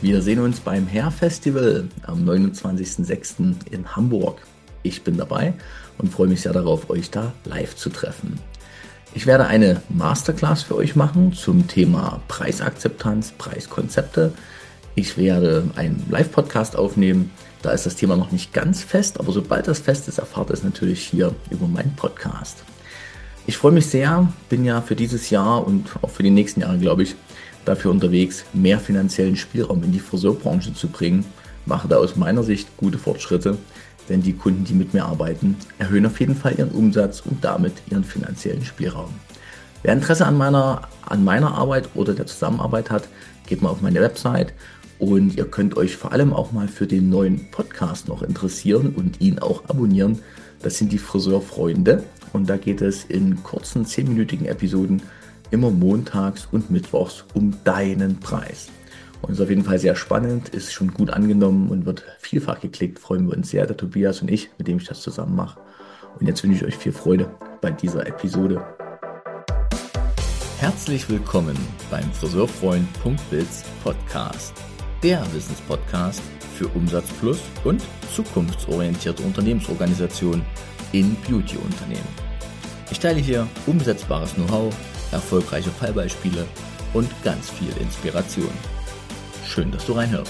Wir sehen uns beim Hair Festival am 29.06. in Hamburg. Ich bin dabei und freue mich sehr darauf, euch da live zu treffen. Ich werde eine Masterclass für euch machen zum Thema Preisakzeptanz, Preiskonzepte. Ich werde einen Live-Podcast aufnehmen. Da ist das Thema noch nicht ganz fest, aber sobald das fest ist, erfahrt ihr es natürlich hier über meinen Podcast. Ich freue mich sehr, bin ja für dieses Jahr und auch für die nächsten Jahre, glaube ich, dafür unterwegs, mehr finanziellen Spielraum in die Friseurbranche zu bringen. Mache da aus meiner Sicht gute Fortschritte, denn die Kunden, die mit mir arbeiten, erhöhen auf jeden Fall ihren Umsatz und damit ihren finanziellen Spielraum. Wer Interesse an meiner Arbeit oder der Zusammenarbeit hat, geht mal auf meine Website und ihr könnt euch vor allem auch mal für den neuen Podcast noch interessieren und ihn auch abonnieren. Das sind die Friseurfreunde und da geht es in kurzen 10-minütigen Episoden immer montags und mittwochs um deinen Preis. Und ist auf jeden Fall sehr spannend, ist schon gut angenommen und wird vielfach geklickt. Freuen wir uns sehr, der Tobias und ich, mit dem ich das zusammen mache. Und jetzt wünsche ich euch viel Freude bei dieser Episode. Herzlich willkommen beim Friseurfreund.biz Podcast. Der Wissenspodcast für Umsatz plus und zukunftsorientierte Unternehmensorganisation in Beauty-Unternehmen. Ich teile hier umsetzbares Know-how, erfolgreiche Fallbeispiele und ganz viel Inspiration. Schön, dass du reinhörst.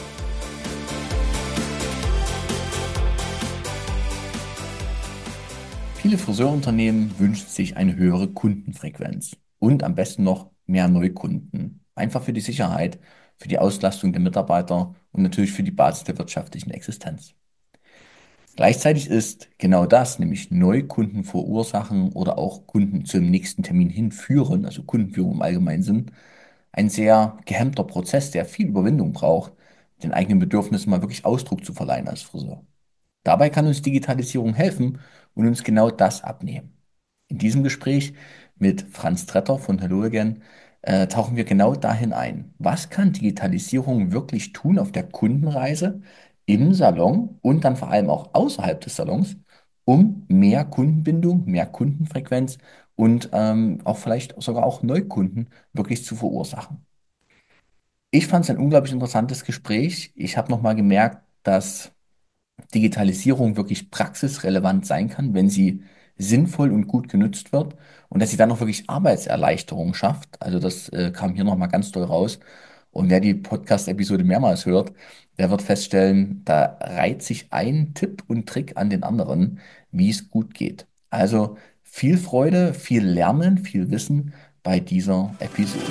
Viele Friseurunternehmen wünschen sich eine höhere Kundenfrequenz und am besten noch mehr Neukunden. Einfach für die Sicherheit, für die Auslastung der Mitarbeiter und natürlich für die Basis der wirtschaftlichen Existenz. Gleichzeitig ist genau das, nämlich Neukunden verursachen oder auch Kunden zum nächsten Termin hinführen, also Kundenführung im allgemeinen Sinn, ein sehr gehemmter Prozess, der viel Überwindung braucht, den eigenen Bedürfnissen mal wirklich Ausdruck zu verleihen als Friseur. Dabei kann uns Digitalisierung helfen und uns genau das abnehmen. In diesem Gespräch mit Franz Tretter von Hello Again tauchen wir genau dahin ein. Was kann Digitalisierung wirklich tun auf der Kundenreise, im Salon und dann vor allem auch außerhalb des Salons, um mehr Kundenbindung, mehr Kundenfrequenz und auch vielleicht sogar auch Neukunden wirklich zu verursachen? Ich fand es ein unglaublich interessantes Gespräch. Ich habe nochmal gemerkt, dass Digitalisierung wirklich praxisrelevant sein kann, wenn sie sinnvoll und gut genutzt wird und dass sie dann auch wirklich Arbeitserleichterung schafft. Also das kam hier nochmal ganz doll raus. Und wer die Podcast-Episode mehrmals hört, der wird feststellen, da reiht sich ein Tipp und Trick an den anderen, wie es gut geht. Also viel Freude, viel Lernen, viel Wissen bei dieser Episode.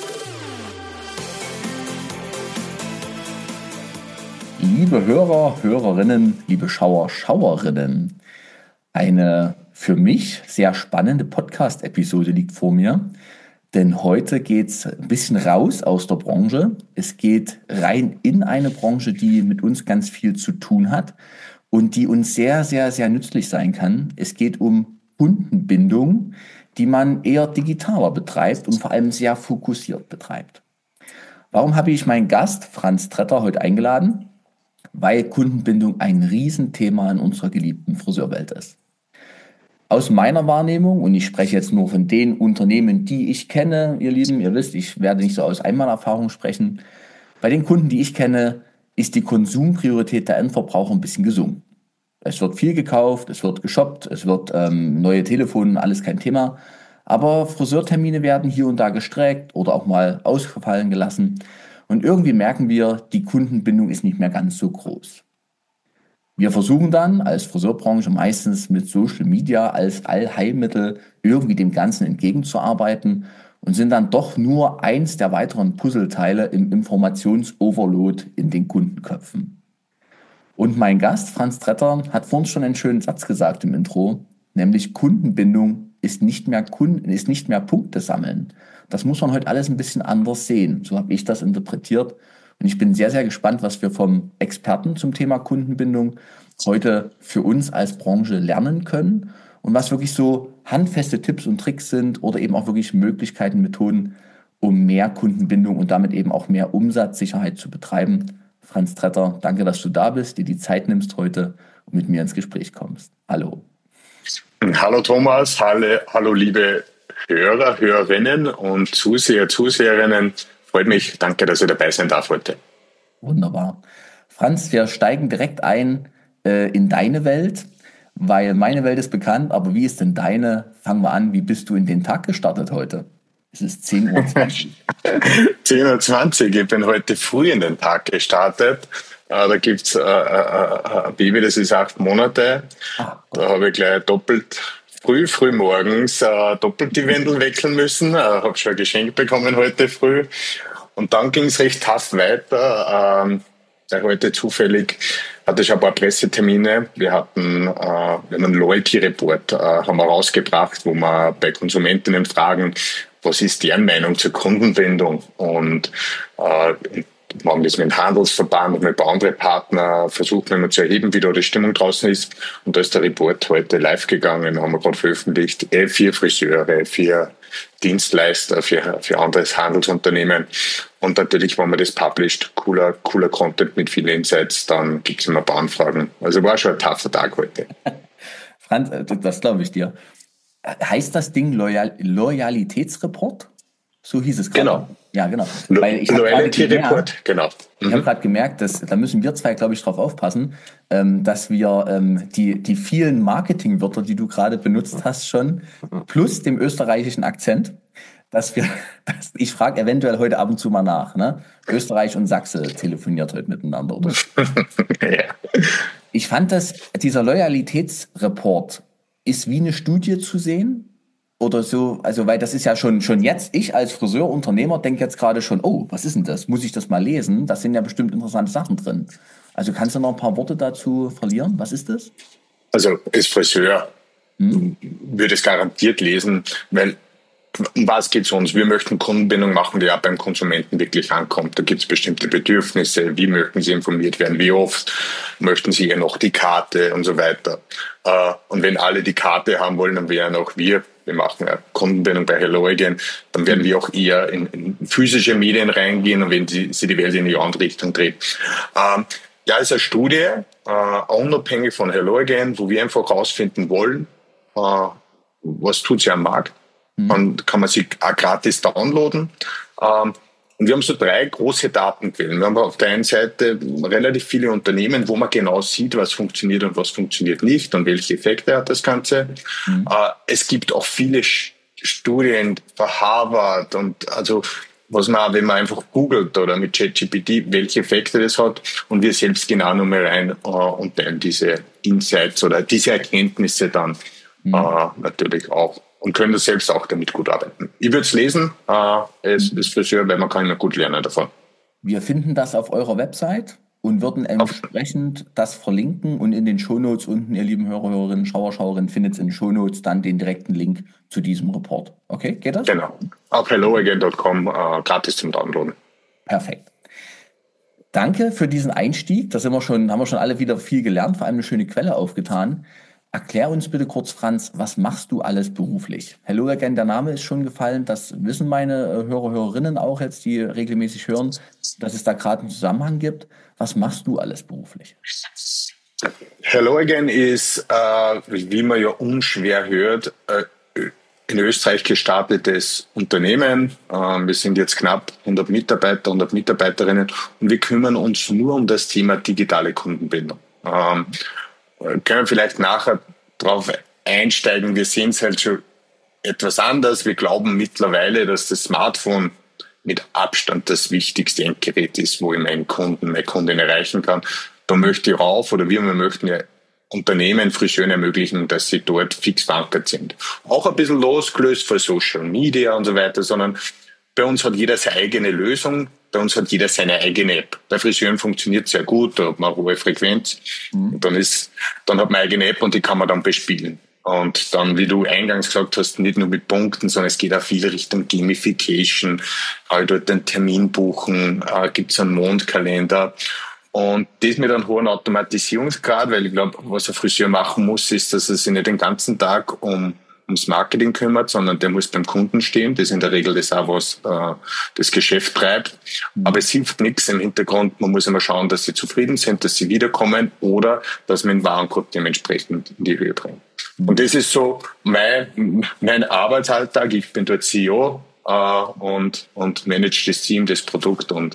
Liebe Hörer, Hörerinnen, liebe Schauer, Schauerinnen, eine für mich sehr spannende Podcast-Episode liegt vor mir, denn heute geht es ein bisschen raus aus der Branche. Es geht rein in eine Branche, die mit uns ganz viel zu tun hat und die uns sehr, sehr, sehr nützlich sein kann. Es geht um Kundenbindung, die man eher digitaler betreibt und vor allem sehr fokussiert betreibt. Warum habe ich meinen Gast Franz Tretter heute eingeladen? Weil Kundenbindung ein Riesenthema in unserer geliebten Friseurwelt ist. Aus meiner Wahrnehmung, und ich spreche jetzt nur von den Unternehmen, die ich kenne, ihr Lieben, ihr wisst, ich werde nicht so aus Einmalerfahrung sprechen. Bei den Kunden, die ich kenne, ist die Konsumpriorität der Endverbraucher ein bisschen gesunken. Es wird viel gekauft, es wird geshoppt, es wird neue Telefone, alles kein Thema. Aber Friseurtermine werden hier und da gestreckt oder auch mal ausfallen gelassen. Und irgendwie merken wir, die Kundenbindung ist nicht mehr ganz so groß. Wir versuchen dann als Friseurbranche meistens mit Social Media als Allheilmittel irgendwie dem Ganzen entgegenzuarbeiten und sind dann doch nur eins der weiteren Puzzleteile im Informationsoverload in den Kundenköpfen. Und mein Gast, Franz Tretter, hat vorhin schon einen schönen Satz gesagt im Intro, nämlich Kundenbindung ist nicht mehr Punkte sammeln. Das muss man heute alles ein bisschen anders sehen. So habe ich das interpretiert. Und ich bin sehr, sehr gespannt, was wir vom Experten zum Thema Kundenbindung heute für uns als Branche lernen können und was wirklich so handfeste Tipps und Tricks sind oder eben auch wirklich Möglichkeiten, Methoden, um mehr Kundenbindung und damit eben auch mehr Umsatzsicherheit zu betreiben. Franz Tretter, danke, dass du da bist, dir die Zeit nimmst heute und mit mir ins Gespräch kommst. Hallo. Hallo Thomas, hallo liebe Hörer, Hörerinnen und Zuseher, Zuseherinnen. Freut mich, danke, dass ich dabei sein darf heute. Wunderbar. Franz, wir steigen direkt ein in deine Welt, weil meine Welt ist bekannt, aber wie ist denn deine? Fangen wir an, wie bist du in den Tag gestartet heute? Es ist 10:20 Uhr. 10:20 Uhr, ich bin heute früh in den Tag gestartet. Da gibt's ein Baby, das ist 8 Monate. Ah, Da Gott. habe ich gleich doppelt früh morgens doppelt die Windeln wechseln müssen. Habe schon ein Geschenk bekommen heute früh. Und dann ging es recht tough weiter. Heute zufällig hatte ich ein paar Pressetermine. Wir hatten einen Loyalty-Report haben wir rausgebracht, wo wir bei Konsumentinnen fragen, was ist deren Meinung zur Kundenbindung? Und wir haben das mit dem Handelsverband und mit ein paar anderen Partnern versucht, immer zu erheben, wie da die Stimmung draußen ist. Und da ist der Report heute live gegangen, haben wir gerade veröffentlicht. 4 Friseure, 4 Dienstleister, für anderes Handelsunternehmen. Und natürlich, wenn man das published, cooler Content mit vielen Insights, dann gibt's immer ein paar Anfragen. Also war schon ein tougher Tag heute. Franz, das glaube ich dir. Heißt das Ding Loyalitätsreport? So hieß es gerade. Genau. Ja, genau. Weil ich habe gerade Loyalty Report, genau. ich habe gerade gemerkt, dass da müssen wir zwei, glaube ich, drauf aufpassen, dass wir die vielen Marketingwörter, die du gerade benutzt hast, schon plus dem österreichischen Akzent, ich frage eventuell heute ab und zu mal nach, ne? Österreich und Sachse telefoniert heute miteinander oder so. Ja. Ich fand dieser Loyalitätsreport ist wie eine Studie zu sehen oder so, also weil das ist ja schon jetzt, ich als Friseur, Unternehmer denke jetzt gerade schon, oh, was ist denn das? Muss ich das mal lesen? Da sind ja bestimmt interessante Sachen drin. Also kannst du noch ein paar Worte dazu verlieren? Was ist das? Also als Friseur würde es garantiert lesen, weil um was geht's uns? Wir möchten Kundenbindung machen, die auch beim Konsumenten wirklich ankommt. Da gibt's bestimmte Bedürfnisse. Wie möchten Sie informiert werden? Wie oft möchten Sie ja noch die Karte und so weiter? Und wenn alle die Karte haben wollen, dann wären auch wir machen ja Kundenbindung bei Hello Again, dann werden wir auch eher in physische Medien reingehen und wenn sie die Welt in die andere Richtung dreht. Ja, es ist eine Studie, unabhängig von Hello Again, wo wir einfach herausfinden wollen, was tut sie am Markt. Und kann man sich auch gratis downloaden. Und wir haben so 3 große Datenquellen. Wir haben auf der einen Seite relativ viele Unternehmen, wo man genau sieht, was funktioniert und was funktioniert nicht und welche Effekte hat das Ganze. Es gibt auch viele Studien von Harvard und also was man, wenn man einfach googelt oder mit ChatGPT, welche Effekte das hat. Und wir selbst gehen auch nochmal rein und teilen diese Insights oder diese Erkenntnisse dann natürlich auch. Und können das selbst auch damit gut arbeiten. Ich würde es lesen, als Friseur, weil man kann immer gut lernen davon. Wir finden das auf eurer Website und würden entsprechend das verlinken und in den Shownotes unten, ihr lieben Hörer, Hörerinnen, Schauerinnen, findet in den Shownotes dann den direkten Link zu diesem Report. Okay, geht das? Genau. Auf helloagain.com gratis zum Downloaden. Perfekt. Danke für diesen Einstieg. Da haben wir schon alle wieder viel gelernt, vor allem eine schöne Quelle aufgetan. Erklär uns bitte kurz, Franz, was machst du alles beruflich? Hello Again, der Name ist schon gefallen, das wissen meine Hörerinnen auch jetzt, die regelmäßig hören, dass es da gerade einen Zusammenhang gibt. Was machst du alles beruflich? Hello Again ist, wie man ja unschwer hört, in Österreich gestartetes Unternehmen. Wir sind jetzt knapp 100 Mitarbeiter, 100 Mitarbeiterinnen und wir kümmern uns nur um das Thema digitale Kundenbindung. Können wir vielleicht nachher drauf einsteigen. Wir sehen es halt schon etwas anders. Wir glauben mittlerweile, dass das Smartphone mit Abstand das wichtigste Endgerät ist, wo ich meinen Kunden, meine Kundin erreichen kann. Da möchte ich rauf oder wir möchten ja Unternehmen, Friseuren ermöglichen, dass sie dort fix verankert sind. Auch ein bisschen losgelöst von Social Media und so weiter, sondern bei uns hat jeder seine eigene Lösung. Bei uns hat jeder seine eigene App. Bei Friseuren funktioniert sehr gut, da hat man eine hohe Frequenz. Und dann hat man eine eigene App und die kann man dann bespielen. Und dann, wie du eingangs gesagt hast, nicht nur mit Punkten, sondern es geht auch viel Richtung Gamification. Dort einen Termin buchen, gibt's einen Mondkalender. Und das mit einem hohen Automatisierungsgrad, weil ich glaube, was ein Friseur machen muss, ist, dass er sich nicht den ganzen Tag ums Marketing kümmert, sondern der muss beim Kunden stehen. Das ist in der Regel das auch, was das Geschäft treibt. Aber es hilft nichts im Hintergrund. Man muss immer schauen, dass sie zufrieden sind, dass sie wiederkommen oder dass man den Warenkorb dementsprechend in die Höhe bringt. Und das ist so mein Arbeitsalltag. Ich bin dort CEO und manage das Team, das Produkt und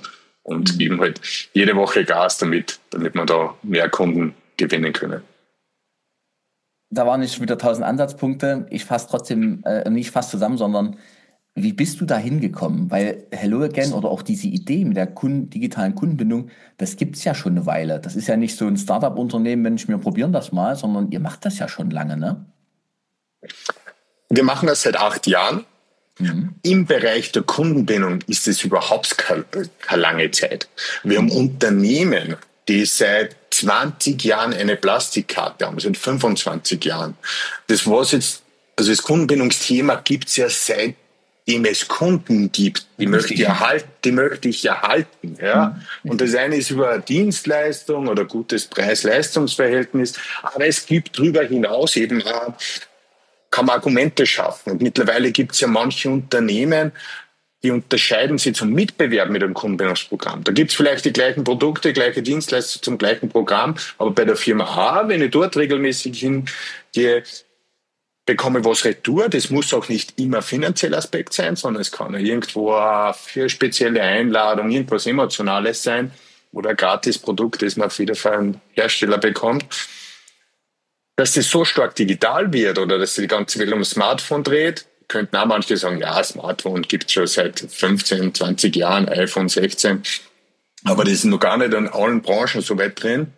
und geben halt jede Woche Gas damit wir da mehr Kunden gewinnen können. Da waren jetzt wieder 1000 Ansatzpunkte. Ich fasse trotzdem nicht fast zusammen, sondern wie bist du da hingekommen? Weil Hello Again oder auch diese Idee mit der digitalen Kundenbindung, das gibt es ja schon eine Weile. Das ist ja nicht so ein Startup-Unternehmen, Mensch, wir probieren das mal, sondern ihr macht das ja schon lange, ne? Wir machen das seit 8 Jahren. Im Bereich der Kundenbindung ist es überhaupt keine lange Zeit. Wir haben Unternehmen, die seit 20 Jahren eine Plastikkarte haben, seit 25 Jahren. Das Kundenbindungsthema gibt es ja seitdem es Kunden gibt. Die möchte ich erhalten. Ja? Und das eine ist über Dienstleistung oder gutes Preis-Leistungs-Verhältnis, aber es gibt darüber hinaus eben kann man Argumente schaffen. Und mittlerweile gibt es ja manche Unternehmen, die unterscheiden sich zum Mitbewerb mit einem Kundenbindungsprogramm. Da gibt es vielleicht die gleichen Produkte, gleiche Dienstleister zum gleichen Programm, aber bei der Firma A, wenn ich dort regelmäßig hingehe, bekomme ich was retour. Das muss auch nicht immer finanzieller Aspekt sein, sondern es kann irgendwo für eine spezielle Einladung irgendwas Emotionales sein oder ein Gratisprodukt, das man wieder von einem Hersteller bekommt. Dass das so stark digital wird oder dass sich die ganze Welt um das Smartphone dreht, könnten auch manche sagen, ja, Smartphone gibt es schon seit 15, 20 Jahren, iPhone 16. Aber das ist noch gar nicht in allen Branchen so weit drin.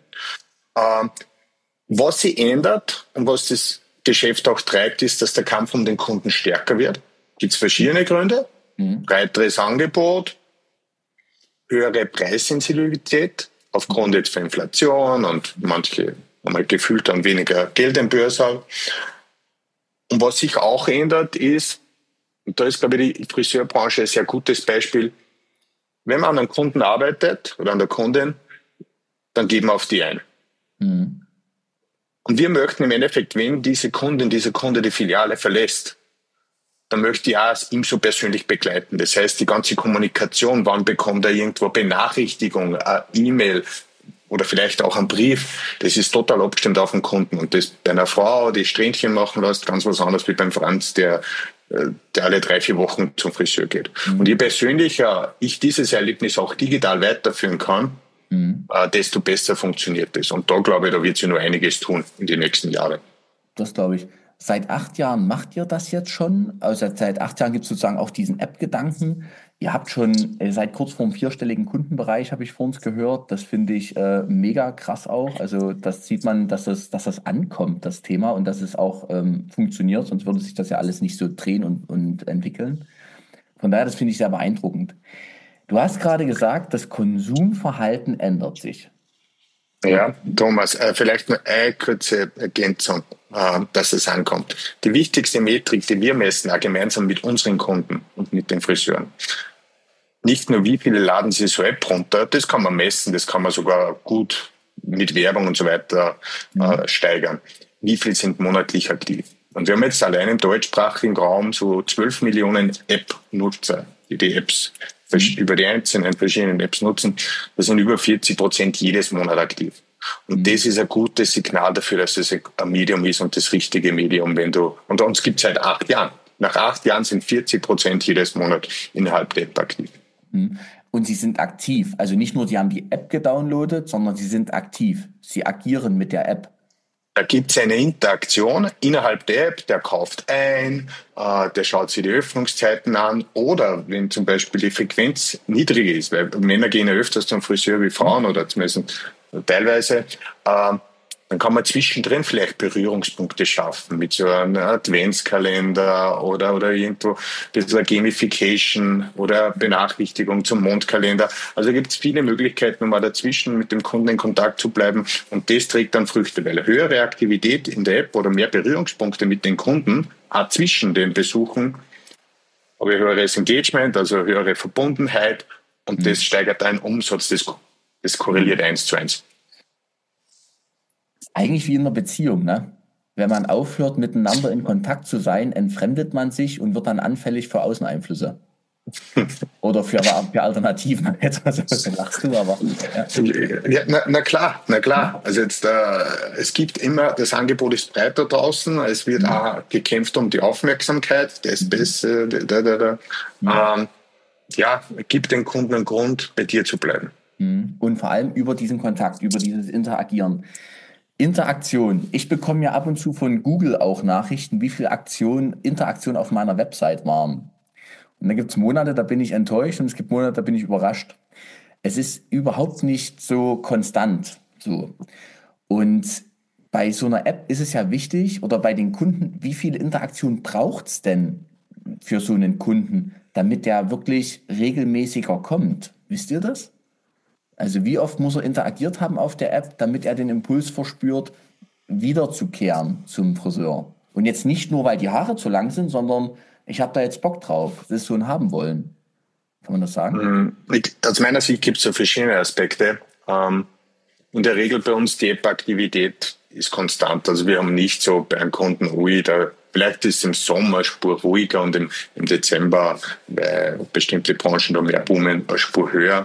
Was sich ändert und was das Geschäft auch treibt, ist, dass der Kampf um den Kunden stärker wird. Gibt es verschiedene Gründe. Breiteres Angebot, höhere Preissensitivität aufgrund jetzt von Inflation und manche haben gefühlt dann weniger Geld im Börse. Und was sich auch ändert ist, und da ist, glaube ich, die Friseurbranche ein sehr gutes Beispiel, wenn man an einem Kunden arbeitet oder an der Kundin, dann geben wir auf die ein. Und wir möchten im Endeffekt, wenn dieser Kunde die Filiale verlässt, dann möchte ich auch ihm so persönlich begleiten. Das heißt, die ganze Kommunikation, wann bekommt er irgendwo Benachrichtigung, eine E-Mail, oder vielleicht auch ein Brief, das ist total abgestimmt auf den Kunden. Und das bei einer Frau, die Strähnchen machen lässt, ganz was anderes wie beim Franz, der alle 3-4 Wochen zum Friseur geht. Und je persönlicher ich dieses Erlebnis auch digital weiterführen kann, desto besser funktioniert es. Und da glaube ich, da wird sich noch einiges tun in den nächsten Jahren. Das glaube ich. Seit 8 Jahren macht ihr das jetzt schon? Also seit 8 Jahren gibt es sozusagen auch diesen App-Gedanken. Ihr habt schon seit kurz vor dem 4-stelligen Kundenbereich, habe ich vor uns gehört. Das finde ich mega krass auch. Also das sieht man, dass das ankommt, das Thema, und dass es auch funktioniert. Sonst würde sich das ja alles nicht so drehen und entwickeln. Von daher, das finde ich sehr beeindruckend. Du hast gerade gesagt, das Konsumverhalten ändert sich. Ja, Thomas, vielleicht nur eine kurze Ergänzung, dass es ankommt. Die wichtigste Metrik, die wir messen, auch gemeinsam mit unseren Kunden und mit den Friseuren, nicht nur wie viele laden sie so App runter, das kann man messen, das kann man sogar gut mit Werbung und so weiter steigern. Wie viel sind monatlich aktiv? Und wir haben jetzt allein im deutschsprachigen Raum so 12 Millionen App-Nutzer, die Apps über die einzelnen verschiedenen Apps nutzen. Das sind über 40% jedes Monat aktiv. Und das ist ein gutes Signal dafür, dass es ein Medium ist und das richtige Medium, und uns gibt es seit 8 Jahren. Nach 8 Jahren sind 40% jedes Monat innerhalb der App aktiv. Und sie sind aktiv. Also nicht nur, sie haben die App gedownloadet, sondern sie sind aktiv. Sie agieren mit der App. Da gibt es eine Interaktion innerhalb der App, der kauft ein, der schaut sich die Öffnungszeiten an, oder wenn zum Beispiel die Frequenz niedrig ist, weil Männer gehen ja öfters zum Friseur wie Frauen oder zumindest teilweise, dann kann man zwischendrin vielleicht Berührungspunkte schaffen mit so einem Adventskalender oder irgendwo ein bisschen Gamification oder Benachrichtigung zum Mondkalender. Also gibt es viele Möglichkeiten, um dazwischen mit dem Kunden in Kontakt zu bleiben, und das trägt dann Früchte, weil höhere Aktivität in der App oder mehr Berührungspunkte mit den Kunden, auch zwischen den Besuchen, aber höheres Engagement, also höhere Verbundenheit, und das steigert einen Umsatz, das korreliert 1:1. Eigentlich wie in einer Beziehung, ne? Wenn man aufhört, miteinander in Kontakt zu sein, entfremdet man sich und wird dann anfällig für Außeneinflüsse. Oder für Alternativen. Jetzt lachst du, aber. Ja, na klar. Also jetzt, es gibt immer, das Angebot ist breiter draußen, es wird auch gekämpft um die Aufmerksamkeit, der ist besser, gibt den Kunden einen Grund, bei dir zu bleiben. Und vor allem über diesen Kontakt, über dieses Interagieren. Interaktion. Ich bekomme ja ab und zu von Google auch Nachrichten, wie viel Interaktion auf meiner Website waren. Und da gibt es Monate, da bin ich enttäuscht und es gibt Monate, da bin ich überrascht. Es ist überhaupt nicht so konstant. So. Und bei so einer App ist es ja wichtig, oder bei den Kunden, wie viel Interaktion braucht es denn für so einen Kunden, damit der wirklich regelmäßiger kommt? Wisst ihr das? Also wie oft muss er interagiert haben auf der App, damit er den Impuls verspürt, wiederzukehren zum Friseur? Und jetzt nicht nur, weil die Haare zu lang sind, sondern ich habe da jetzt Bock drauf, das so haben wollen. Kann man das sagen? Aus meiner Sicht gibt es so verschiedene Aspekte. In der Regel bei uns die App-Aktivität ist konstant. Also wir haben nicht so bei einem Kunden vielleicht ist es im Sommer Spur ruhiger und im Dezember, weil bestimmte Branchen da mehr boomen, eine Spur höher.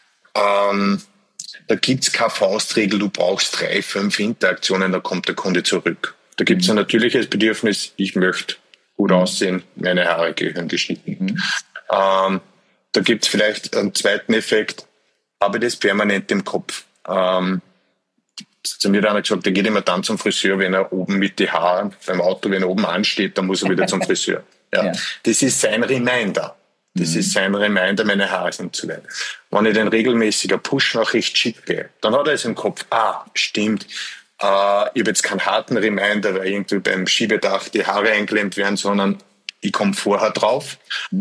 Da gibt's keine Faustregel, du brauchst 3, 5 Interaktionen, da kommt der Kunde zurück. Da gibt's ein natürliches Bedürfnis, ich möchte gut aussehen, meine Haare gehören geschnitten. Da gibt's vielleicht einen zweiten Effekt, habe ich das permanent im Kopf. Zu mir hat einer gesagt, der geht immer dann zum Friseur, wenn er oben mit die Haaren beim Auto, wenn er oben ansteht, dann muss er wieder zum Friseur. Ja. Das ist sein Reminder. Das ist sein Reminder, meine Haare sind zu lang. Wenn ich den regelmäßiger Push-Nachricht schicke, dann hat er es im Kopf, stimmt, ich habe jetzt keinen harten Reminder, weil irgendwie beim Schiebedach die Haare eingeklemmt werden, sondern ich komme vorher drauf.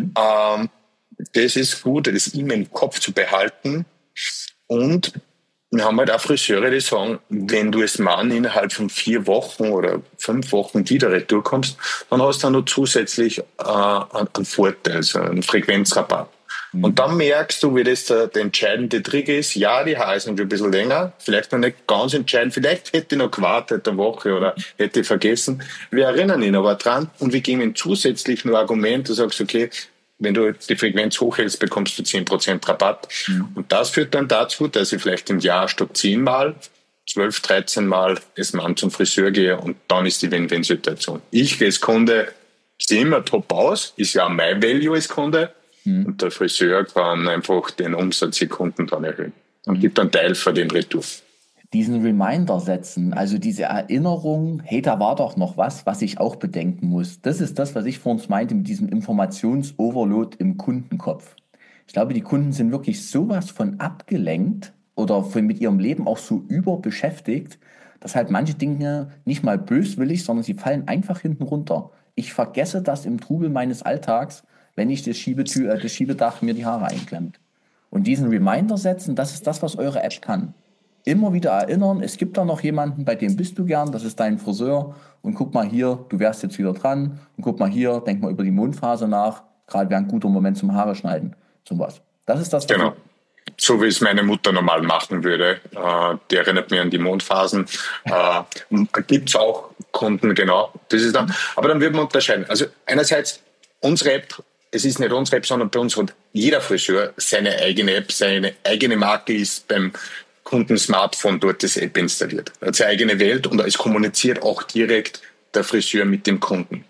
Das ist gut, das immer im Kopf zu behalten. Und wir haben halt auch Friseure, die sagen, wenn du als Mann innerhalb von 4 Wochen oder 5 Wochen wieder retour kommst, dann hast du noch zusätzlich einen Vorteil, also einen Frequenzrabatt. Und dann merkst du, wie das der entscheidende Trick ist. Ja, die Haare sind schon ein bisschen länger, vielleicht noch nicht ganz entscheidend, vielleicht hätte ich noch gewartet eine Woche oder hätte ich vergessen. Wir erinnern ihn aber dran und wir geben ihm zusätzlich nur Argument, du sagst, okay, wenn du die Frequenz hochhältst, bekommst du 10% Rabatt. Und das führt dann dazu, dass ich vielleicht im Jahr statt 10 Mal, 12, 13 Mal als Mann zum Friseur gehe und dann ist die Win-Win-Situation. Ich als Kunde sehe immer top aus, ist ja mein Value als Kunde und der Friseur kann einfach den Umsatz der Kunden dann erhöhen und gibt einen Teil für den Retour. Diesen Reminder setzen, also diese Erinnerung, hey, da war doch noch was ich auch bedenken muss. Das ist das, was ich vorhin meinte mit diesem Informationsoverload im Kundenkopf. Ich glaube, die Kunden sind wirklich sowas von abgelenkt oder mit ihrem Leben auch so überbeschäftigt, dass halt manche Dinge nicht mal böswillig, sondern sie fallen einfach hinten runter. Ich vergesse das im Trubel meines Alltags, wenn ich das Schiebedach mir die Haare einklemmt. Und diesen Reminder setzen, das ist das, was eure App kann. Immer wieder erinnern, es gibt da noch jemanden, bei dem bist du gern, das ist dein Friseur und guck mal hier, du wärst jetzt wieder dran und guck mal hier, denk mal über die Mondphase nach, gerade wäre ein guter Moment zum Haare schneiden, zum was. Das ist das, was genau. So wie es meine Mutter normal machen würde. Die erinnert mich an die Mondphasen. Gibt's auch Kunden, genau. Das ist dann, aber dann würde man unterscheiden. Also einerseits, unsere App, es ist nicht unsere App, sondern bei uns hat jeder Friseur seine eigene App, seine eigene Marke ist beim Kunden-Smartphone dort das App installiert. Er hat seine eigene Welt und es kommuniziert auch direkt der Friseur mit dem Kunden.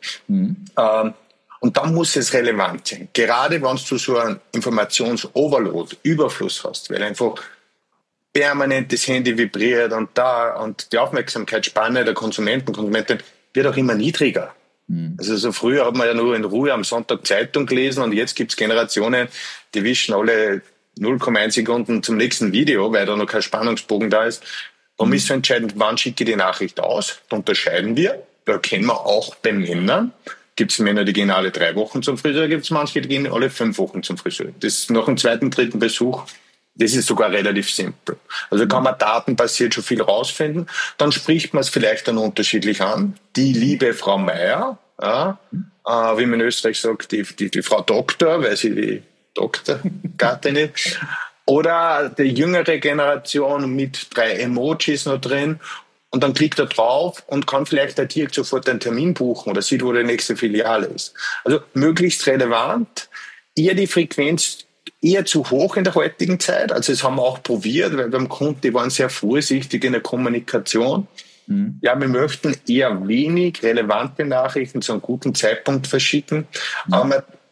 Und dann muss es relevant sein. Gerade wenn du so einen Informations-Overload, Überfluss hast, weil einfach permanent das Handy vibriert und die Aufmerksamkeitsspanne der Konsumentin wird auch immer niedriger. Also so früher hat man ja nur in Ruhe am Sonntag Zeitung gelesen und jetzt gibt's Generationen, die wischen alle 0,1 Sekunden zum nächsten Video, weil da noch kein Spannungsbogen da ist. Darum ist so entscheidend, wann schicke ich die Nachricht aus. Da unterscheiden wir. Da kennen wir auch bei Männern. Gibt es Männer, die gehen alle 3 Wochen zum Friseur, gibt es manche, die gehen alle 5 Wochen zum Friseur. Das nach dem 2., 3. Besuch, das ist sogar relativ simpel. Also kann man datenbasiert schon viel rausfinden. Dann spricht man es vielleicht dann unterschiedlich an. Die liebe Frau Meier, wie man in Österreich sagt, die Frau Doktor, weil sie die Doktorgattin ist. Oder die jüngere Generation mit 3 Emojis noch drin. Und dann klickt er drauf und kann vielleicht direkt sofort einen Termin buchen oder sieht, wo die nächste Filiale ist. Also möglichst relevant. Eher die Frequenz eher zu hoch in der heutigen Zeit. Also das haben wir auch probiert, weil beim Kunden, die waren sehr vorsichtig in der Kommunikation. Ja, wir möchten eher wenig relevante Nachrichten zu einem guten Zeitpunkt verschicken. Aber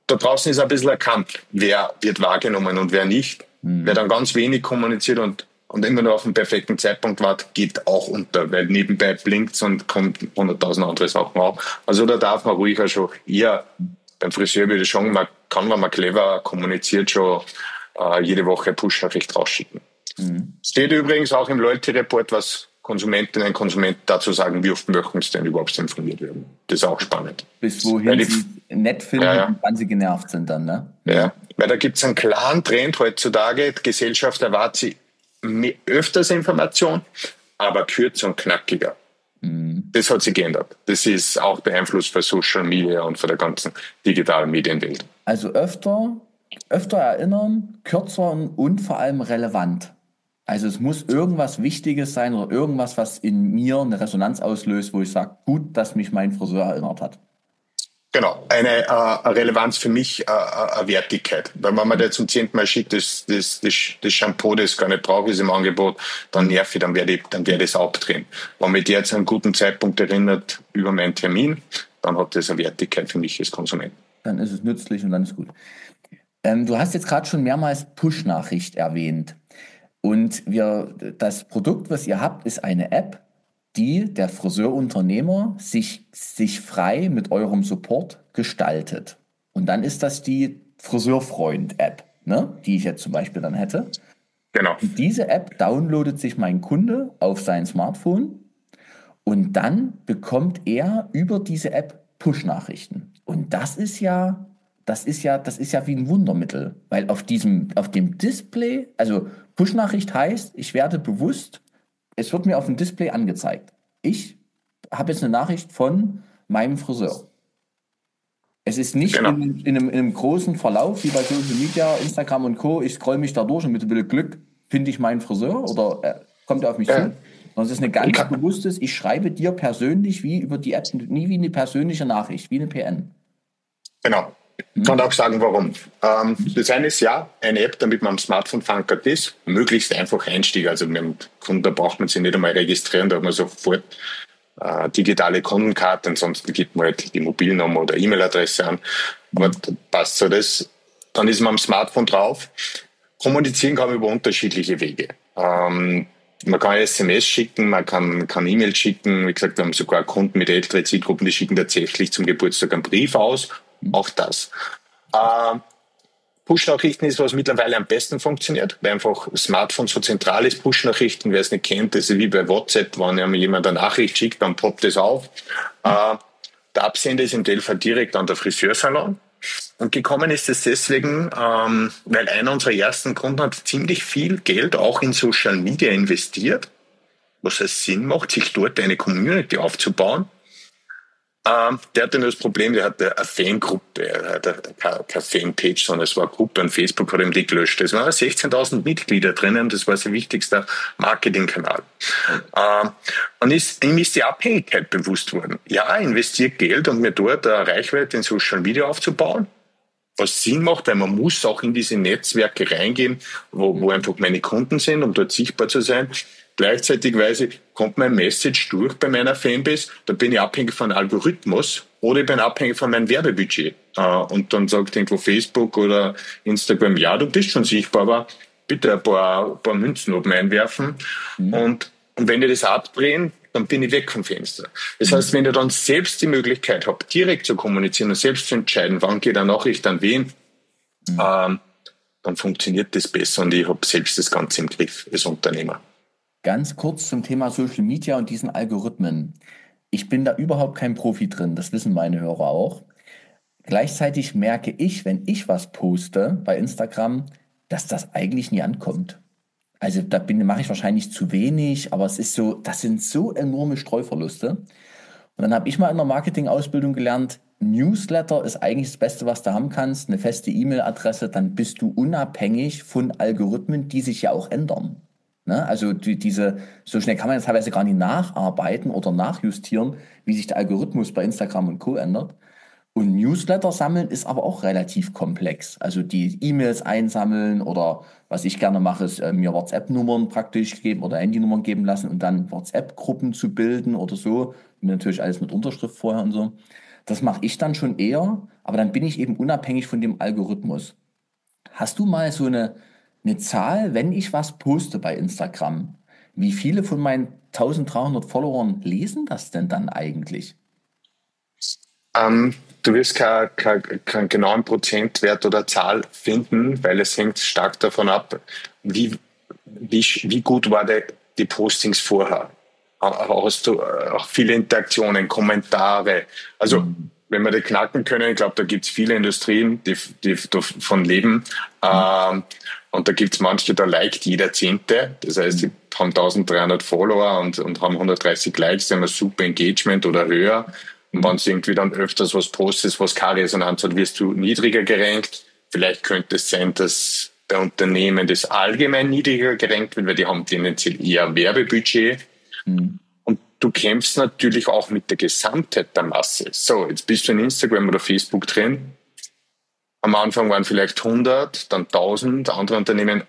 da draußen ist ein bisschen ein Kampf, wer wird wahrgenommen und wer nicht. Wer dann ganz wenig kommuniziert und immer nur auf den perfekten Zeitpunkt wartet, geht auch unter, weil nebenbei blinkt's und kommt 100.000 andere Sachen auf. Also da darf man ruhig auch schon eher, beim Friseur würde ich sagen, man kann, wenn man clever kommuniziert, schon jede Woche Push-Nachricht rausschicken. Steht übrigens auch im Loyalty-Report, was Konsumentinnen und Konsumenten dazu sagen, wie oft möchten sie denn überhaupt informiert werden. Das ist auch spannend. Bis wohin sie nett finden und wann sie genervt sind dann, ne? Ja, weil da gibt es einen klaren Trend heutzutage. Die Gesellschaft erwartet sie öfters Information, aber kürzer und knackiger. Das hat sich geändert. Das ist auch beeinflusst von Social Media und von der ganzen digitalen Medienwelt. Also öfter erinnern, kürzer und vor allem relevant. Also es muss irgendwas Wichtiges sein oder irgendwas, was in mir eine Resonanz auslöst, wo ich sage, gut, dass mich mein Friseur erinnert hat. Genau, eine Relevanz für mich, eine Wertigkeit. Weil wenn man da zum 10. Mal schickt, das Shampoo, das gar nicht brauche, ist im Angebot, dann nerv ich, dann werde ich das abdrehen. Wenn mich der zu einem guten Zeitpunkt erinnert über meinen Termin, dann hat das eine Wertigkeit für mich als Konsument. Dann ist es nützlich und dann ist gut. Du hast jetzt gerade schon mehrmals Push-Nachricht erwähnt. Und das Produkt, was ihr habt, ist eine App, die der Friseurunternehmer sich frei mit eurem Support gestaltet. Und dann ist das die Friseurfreund-App, ne? Die ich jetzt zum Beispiel dann hätte. Genau. Und diese App downloadet sich mein Kunde auf sein Smartphone und dann bekommt er über diese App Push-Nachrichten. Und das ist ja wie ein Wundermittel, weil auf dem Display, also Push-Nachricht heißt, es wird mir auf dem Display angezeigt. Ich habe jetzt eine Nachricht von meinem Friseur. Es ist nicht Genau. in einem großen Verlauf, wie bei Social Media, Instagram und Co. Ich scroll mich da durch und mit ein bisschen Glück finde ich meinen Friseur oder kommt er auf mich zu. Sondern es ist eine ganz bewusstes, ich schreibe dir persönlich wie über die App, nie wie eine persönliche Nachricht, wie eine PN. Genau. Ich kann auch sagen, warum. Das eine ist eine App, damit man am Smartphone verankert ist, möglichst einfach Einstieg. Also mit dem Kunden, da braucht man sich nicht einmal registrieren, da hat man sofort digitale Kundenkarte, ansonsten gibt man halt die Mobilnummer oder E-Mail-Adresse an. Aber passt so das. Dann ist man am Smartphone drauf. Kommunizieren kann man über unterschiedliche Wege. Man kann SMS schicken, man kann E-Mail schicken. Wie gesagt, wir haben sogar Kunden mit älteren Zielgruppen, die schicken tatsächlich zum Geburtstag einen Brief aus. Auch das. Push-Nachrichten ist, was mittlerweile am besten funktioniert, weil einfach Smartphone so zentral ist. Push-Nachrichten, wer es nicht kennt, das ist wie bei WhatsApp, wenn einem jemand eine Nachricht schickt, dann poppt es auf. Der Absender ist im Telefon direkt an der Friseursalon. Und gekommen ist es deswegen, weil einer unserer ersten Kunden hat ziemlich viel Geld auch in Social Media investiert, was es Sinn macht, sich dort eine Community aufzubauen. Der hatte nur das Problem, der hatte eine Fangruppe, er hatte keine Fanpage, sondern es war eine Gruppe und Facebook hat ihm die gelöscht. Es waren 16.000 Mitglieder drinnen, das war sein wichtigster Marketingkanal. Und ihm ist die Abhängigkeit bewusst worden. Ja, er investiert Geld, um mir dort eine Reichweite in Social Media aufzubauen, was Sinn macht, weil man muss auch in diese Netzwerke reingehen, wo einfach meine Kunden sind, um dort sichtbar zu sein. Gleichzeitig kommt mein Message durch bei meiner Fanbase, da bin ich abhängig von Algorithmus oder ich bin abhängig von meinem Werbebudget. Und dann sagt irgendwo Facebook oder Instagram, ja, du bist schon sichtbar, aber bitte ein paar Münzen oben einwerfen. Und wenn die das abdrehen, dann bin ich weg vom Fenster. Das heißt, wenn ich dann selbst die Möglichkeit habe, direkt zu kommunizieren und selbst zu entscheiden, wann geht eine Nachricht an wen, dann funktioniert das besser und ich habe selbst das Ganze im Griff als Unternehmer. Ganz kurz zum Thema Social Media und diesen Algorithmen. Ich bin da überhaupt kein Profi drin, das wissen meine Hörer auch. Gleichzeitig merke ich, wenn ich was poste bei Instagram, dass das eigentlich nie ankommt. Also da mache ich wahrscheinlich zu wenig, aber das sind so enorme Streuverluste. Und dann habe ich mal in der Marketing-Ausbildung gelernt, Newsletter ist eigentlich das Beste, was du haben kannst, eine feste E-Mail-Adresse, dann bist du unabhängig von Algorithmen, die sich ja auch ändern. Ne? Also so schnell kann man jetzt teilweise gar nicht nacharbeiten oder nachjustieren, wie sich der Algorithmus bei Instagram und Co. ändert. Und Newsletter sammeln ist aber auch relativ komplex. Also die E-Mails einsammeln oder was ich gerne mache, ist mir WhatsApp-Nummern praktisch geben oder Handynummern geben lassen und dann WhatsApp-Gruppen zu bilden oder so. Natürlich alles mit Unterschrift vorher und so. Das mache ich dann schon eher, aber dann bin ich eben unabhängig von dem Algorithmus. Hast du mal so eine Zahl, wenn ich was poste bei Instagram? Wie viele von meinen 1300 Followern lesen das denn dann eigentlich? Du wirst keinen genauen Prozentwert oder Zahl finden, weil es hängt stark davon ab, wie, wie gut war die Postings vorher. Hast du auch viele Interaktionen, Kommentare? Also, Hm. wenn wir die knacken können, ich glaube, da gibt es viele Industrien, die davon leben. Und da gibt es manche, da liked jeder Zehnte. Das heißt, die haben 1300 Follower und haben 130 Likes, die haben ein super Engagement oder höher. Und wenn du irgendwie dann öfters was postest, was keine Resonanz hat, wirst du niedriger gerankt. Vielleicht könnte es sein, dass bei Unternehmen das allgemein niedriger gerankt wird, weil die haben tendenziell eher Werbebudget. Hm. Und du kämpfst natürlich auch mit der Gesamtheit der Masse. So, jetzt bist du in Instagram oder Facebook drin. Am Anfang waren vielleicht 100, dann 1000 andere Unternehmen.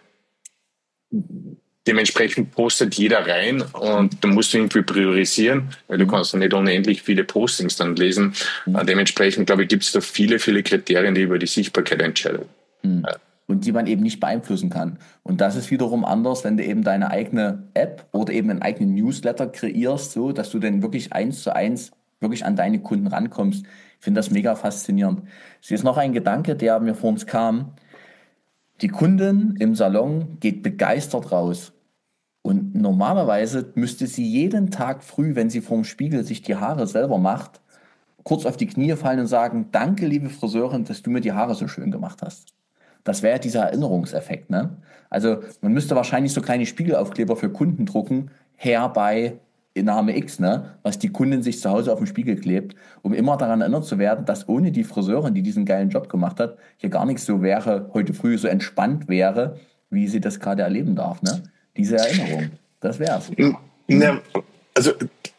Dementsprechend postet jeder rein und da musst du irgendwie priorisieren, weil du Hm. kannst ja nicht unendlich viele Postings dann lesen. Hm. Dementsprechend, glaube ich, gibt es da viele Kriterien, die über die Sichtbarkeit entscheiden. Hm. Und die man eben nicht beeinflussen kann. Und das ist wiederum anders, wenn du eben deine eigene App oder eben einen eigenen Newsletter kreierst, so dass du dann wirklich eins zu eins wirklich an deine Kunden rankommst. Ich finde das mega faszinierend. Es ist noch ein Gedanke, der mir vor uns kam. Die Kundin im Salon geht begeistert raus. Und normalerweise müsste sie jeden Tag früh, wenn sie vorm Spiegel sich die Haare selber macht, kurz auf die Knie fallen und sagen, danke, liebe Friseurin, dass du mir die Haare so schön gemacht hast. Das wäre ja dieser Erinnerungseffekt, ne? Also man müsste wahrscheinlich so kleine Spiegelaufkleber für Kunden drucken, her bei Name X, ne? Was die Kundin sich zu Hause auf dem Spiegel klebt, um immer daran erinnert zu werden, dass ohne die Friseurin, die diesen geilen Job gemacht hat, hier gar nichts so wäre, heute früh so entspannt wäre, wie sie das gerade erleben darf, ne? Diese Erinnerung, das wär's. Ja, also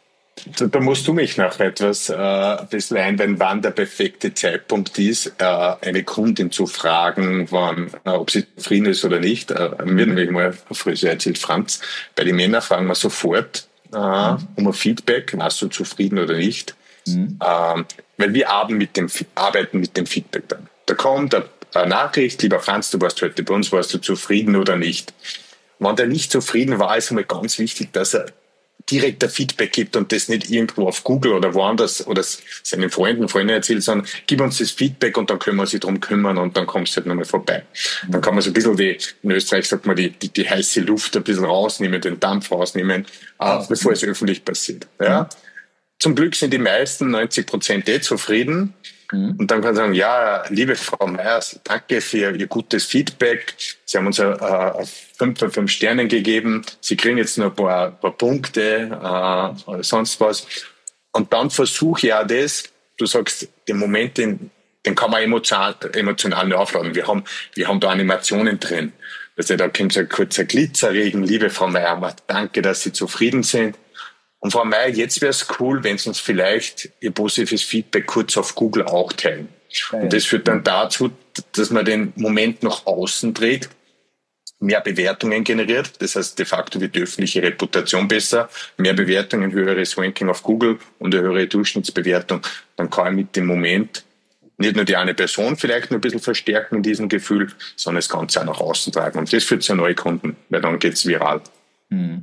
da musst du mich noch etwas ein bisschen einweihen, wann der perfekte Zeitpunkt ist, eine Kundin zu fragen, wann, ob sie zufrieden ist oder nicht. Mir hat nämlich mal ein Friseur erzählt, Franz, bei den Männern fragen wir sofort um ein Feedback, warst du zufrieden oder nicht. Mhm. Weil wir arbeiten mit dem Feedback dann. Da kommt eine Nachricht, lieber Franz, du warst heute bei uns, warst du zufrieden oder nicht? Wenn der nicht zufrieden war, ist einmal ganz wichtig, dass er direkter Feedback gibt und das nicht irgendwo auf Google oder woanders oder seinen Freunden erzählt, sondern gib uns das Feedback und dann können wir uns darum kümmern und dann kommst du halt nochmal vorbei. Dann kann man so ein bisschen in Österreich sagt man, die heiße Luft ein bisschen rausnehmen, den Dampf rausnehmen, bevor es öffentlich passiert. Ja? Zum Glück sind die meisten 90% zufrieden. Mhm. Und dann kann man sagen, ja, liebe Frau Meyers, danke für Ihr gutes Feedback. Sie haben uns 5 von 5 Sternen gegeben. Sie kriegen jetzt noch ein paar Punkte oder sonst was. Und dann versuche ich auch das, du sagst, den Moment, den kann man emotional nicht aufladen. Wir haben da Animationen drin. Also da kommt so ein kurzer Glitzerregen. Liebe Frau Meyer, danke, dass Sie zufrieden sind. Und Frau Meyer, jetzt wäre es cool, wenn Sie uns vielleicht Ihr positives Feedback kurz auf Google auch teilen. Ja, Und ja. das führt dann dazu, dass man den Moment nach außen dreht, mehr Bewertungen generiert. Das heißt, de facto wird die öffentliche Reputation besser, mehr Bewertungen, höheres Ranking auf Google und eine höhere Durchschnittsbewertung. Dann kann ich mit dem Moment nicht nur die eine Person vielleicht nur ein bisschen verstärken in diesem Gefühl, sondern das Ganze auch nach außen tragen. Und das führt zu neuen Kunden, weil dann geht's viral. Mhm.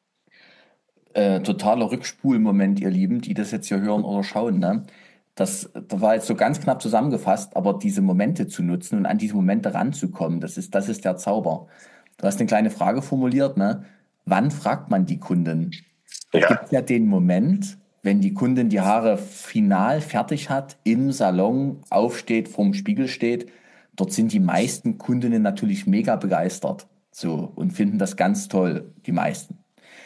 Totaler Rückspulmoment, ihr Lieben, die das jetzt hier hören oder schauen, ne? Das war jetzt so ganz knapp zusammengefasst, aber diese Momente zu nutzen und an diese Momente ranzukommen, das ist der Zauber. Du hast eine kleine Frage formuliert, ne? Wann fragt man die Kunden? Da gibt Ja, es ja den Moment, wenn die Kundin die Haare final fertig hat, im Salon aufsteht, vorm Spiegel steht. Dort sind die meisten Kundinnen natürlich mega begeistert. So, und finden das ganz toll, die meisten.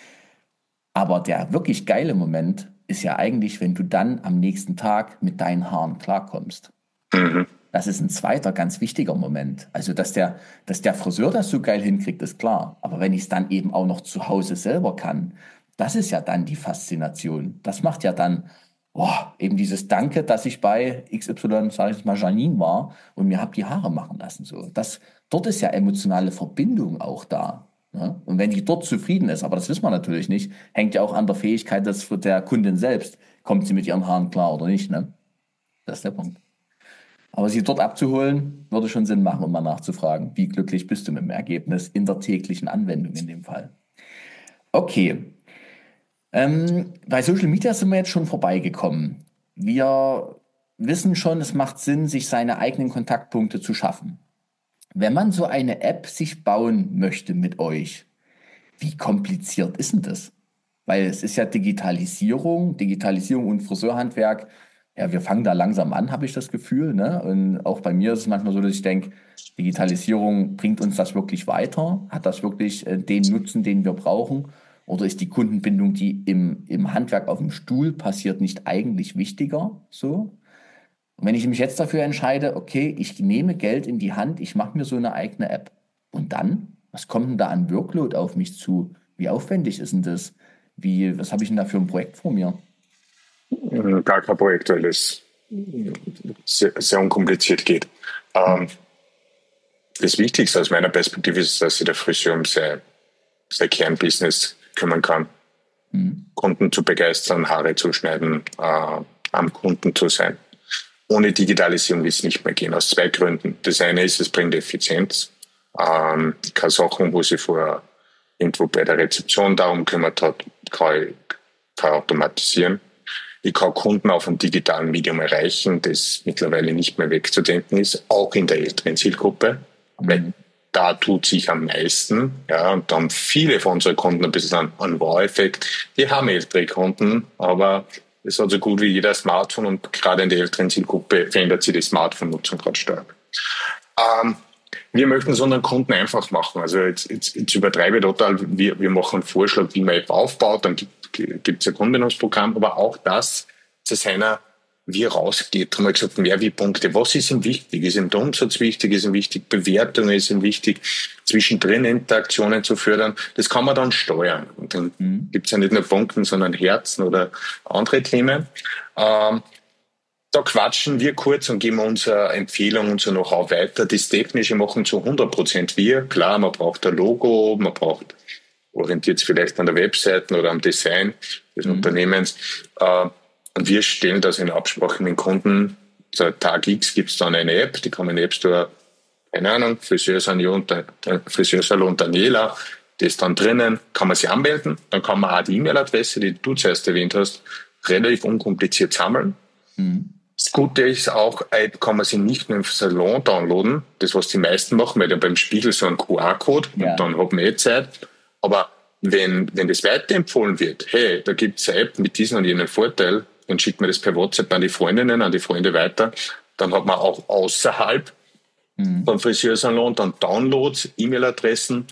Aber der wirklich geile Moment ist ja eigentlich, wenn du dann am nächsten Tag mit deinen Haaren klarkommst. mhm. Das ist ein zweiter ganz wichtiger Moment. Also, dass der Friseur das so geil hinkriegt, ist klar. Aber wenn ich es dann eben auch noch zu Hause selber kann, das ist ja dann die Faszination. Das macht ja dann, boah, eben dieses Danke, dass ich bei XY, sage ich jetzt mal, Janine war und mir hab die Haare machen lassen. So. Dort ist ja emotionale Verbindung auch da. Ne? Und wenn die dort zufrieden ist, aber das wissen wir natürlich nicht, hängt ja auch an der Fähigkeit der Kundin selbst. Kommt sie mit ihren Haaren klar oder nicht, ne? Das ist der Punkt. Aber sie dort abzuholen, würde schon Sinn machen, um mal nachzufragen, wie glücklich bist du mit dem Ergebnis in der täglichen Anwendung in dem Fall. Okay, bei Social Media sind wir jetzt schon vorbeigekommen. Wir wissen schon, es macht Sinn, sich seine eigenen Kontaktpunkte zu schaffen. Wenn man so eine App sich bauen möchte mit euch, wie kompliziert ist denn das? Weil es ist ja Digitalisierung und Friseurhandwerk. Ja, wir fangen da langsam an, habe ich das Gefühl, ne? Und auch bei mir ist es manchmal so, dass ich denke, Digitalisierung, bringt uns das wirklich weiter? Hat das wirklich den Nutzen, den wir brauchen? Oder ist die Kundenbindung, die im Handwerk auf dem Stuhl passiert, nicht eigentlich wichtiger? So? Und wenn ich mich jetzt dafür entscheide, okay, ich nehme Geld in die Hand, ich mache mir so eine eigene App. Und dann? Was kommt denn da an Workload auf mich zu? Wie aufwendig ist denn das? Was habe ich denn da für ein Projekt vor mir? Gar kein Projekt, weil es sehr, sehr unkompliziert geht. Das Wichtigste aus meiner Perspektive ist, dass sich der Friseur um sein Kernbusiness kümmern kann. Kunden zu begeistern, Haare zu schneiden, am Kunden zu sein. Ohne Digitalisierung wird es nicht mehr gehen, aus zwei Gründen. Das eine ist, es bringt Effizienz. Keine Sachen, wo sich vorher irgendwo bei der Rezeption darum kümmert hat, kann ich automatisieren. Ich kann Kunden auf einem digitalen Medium erreichen, das mittlerweile nicht mehr wegzudenken ist, auch in der älteren Zielgruppe. Weil da tut sich am meisten, ja, und da haben viele von unseren Kunden ein bisschen einen Wow-Effekt. Die haben ältere Kunden, aber es hat so gut wie jeder Smartphone und gerade in der älteren Zielgruppe verändert sich die Smartphone-Nutzung gerade stark. Wir möchten es unseren Kunden einfach machen. Also jetzt übertreibe ich total. Wir machen einen Vorschlag, wie man App aufbaut, dann gibt es ein Kundenbindungsprogramm, aber auch das zu seiner, wie er rausgeht, haben wir gesagt, mehr wie Punkte. Was ist ihm wichtig? Ist ihm der Umsatz wichtig? Ist ihm wichtig Bewertungen? Ist ihm wichtig, zwischendrin Interaktionen zu fördern? Das kann man dann steuern. Und dann gibt es ja nicht nur Punkte, sondern Herzen oder andere Themen. Da quatschen wir kurz und geben unsere Empfehlung, unser Know-how weiter. Das Technische machen zu 100% wir. Klar, man braucht ein Logo, man braucht, orientiert es vielleicht an der Webseite oder am Design des Unternehmens. Und wir stellen das in Absprache mit dem Kunden. Seit Tag X gibt es dann eine App, die kann man in den App Store, keine Ahnung, Friseursalon Daniela, das ist dann drinnen, kann man sich anmelden. Dann kann man auch die E-Mail-Adresse, die du zuerst erwähnt hast, relativ unkompliziert sammeln. Das Gute ist auch, kann man sie nicht nur im Salon downloaden, das was die meisten machen, weil dann beim Spiegel so ein QR-Code und dann hat man Zeit. Aber wenn das weiterempfohlen wird, hey, da gibt's eine App mit diesem und jenem Vorteil, dann schickt man das per WhatsApp an die Freundinnen, an die Freunde weiter, dann hat man auch außerhalb vom Friseursalon dann Downloads, E-Mail-Adressen,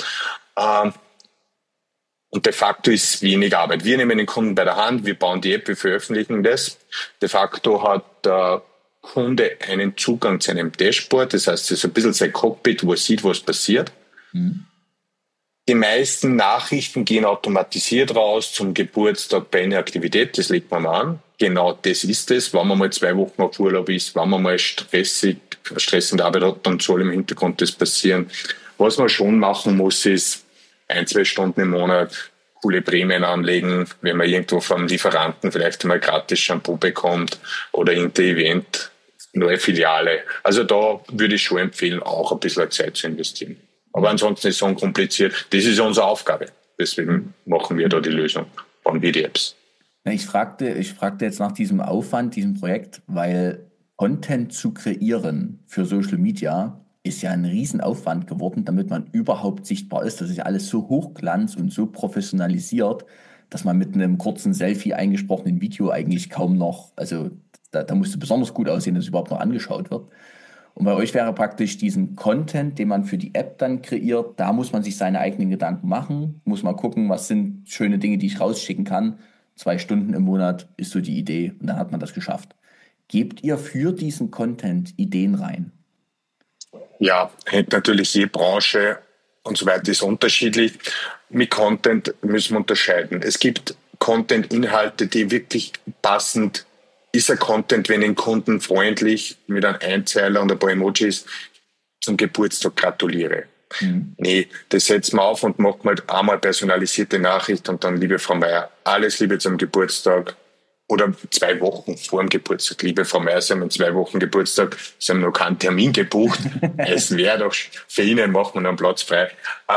und de facto ist wenig Arbeit. Wir nehmen den Kunden bei der Hand, wir bauen die App, wir veröffentlichen das. De facto hat der Kunde einen Zugang zu einem Dashboard, das heißt, es ist ein bisschen sein Cockpit, wo er sieht, was passiert. Die meisten Nachrichten gehen automatisiert raus zum Geburtstag bei einer Aktivität, das legt man mal an. Genau das ist es. Wenn man mal 2 Wochen auf Urlaub ist, wenn man mal stressende Arbeit hat, dann soll im Hintergrund das passieren. Was man schon machen muss, ist 1-2 Stunden im Monat coole Prämien anlegen, wenn man irgendwo vom Lieferanten vielleicht mal gratis Shampoo bekommt oder irgendein Event, neue Filiale. Also da würde ich schon empfehlen, auch ein bisschen Zeit zu investieren. Aber ansonsten ist es unkompliziert. Das ist unsere Aufgabe. Deswegen machen wir da die Lösung von VDApps. Ich fragte jetzt nach diesem Aufwand, diesem Projekt, weil Content zu kreieren für Social Media ist ja ein Riesenaufwand geworden, damit man überhaupt sichtbar ist. Das ist ja alles so hochglanz und so professionalisiert, dass man mit einem kurzen Selfie eingesprochenen Video eigentlich kaum noch, also da musst du besonders gut aussehen, dass es überhaupt noch angeschaut wird. Und bei euch wäre praktisch diesen Content, den man für die App dann kreiert, da muss man sich seine eigenen Gedanken machen, muss mal gucken, was sind schöne Dinge, die ich rausschicken kann. 2 Stunden im Monat ist so die Idee und dann hat man das geschafft. Gebt ihr für diesen Content Ideen rein? Ja, hängt natürlich je Branche und so weiter ist unterschiedlich. Mit Content müssen wir unterscheiden. Es gibt Content-Inhalte, die wirklich passend ist ein Content, wenn ich den Kunden freundlich mit einem Einzeiler und ein paar Emojis zum Geburtstag gratuliere. Nee, das setzt man auf und macht mal einmal personalisierte Nachricht und dann, liebe Frau Meier, alles Liebe zum Geburtstag. oder 2 Wochen vor dem Geburtstag. Liebe Frau Meier, Sie haben in 2 Wochen Geburtstag, Sie haben noch keinen Termin gebucht. Es wäre doch für Ihnen, machen wir noch einen Platz frei.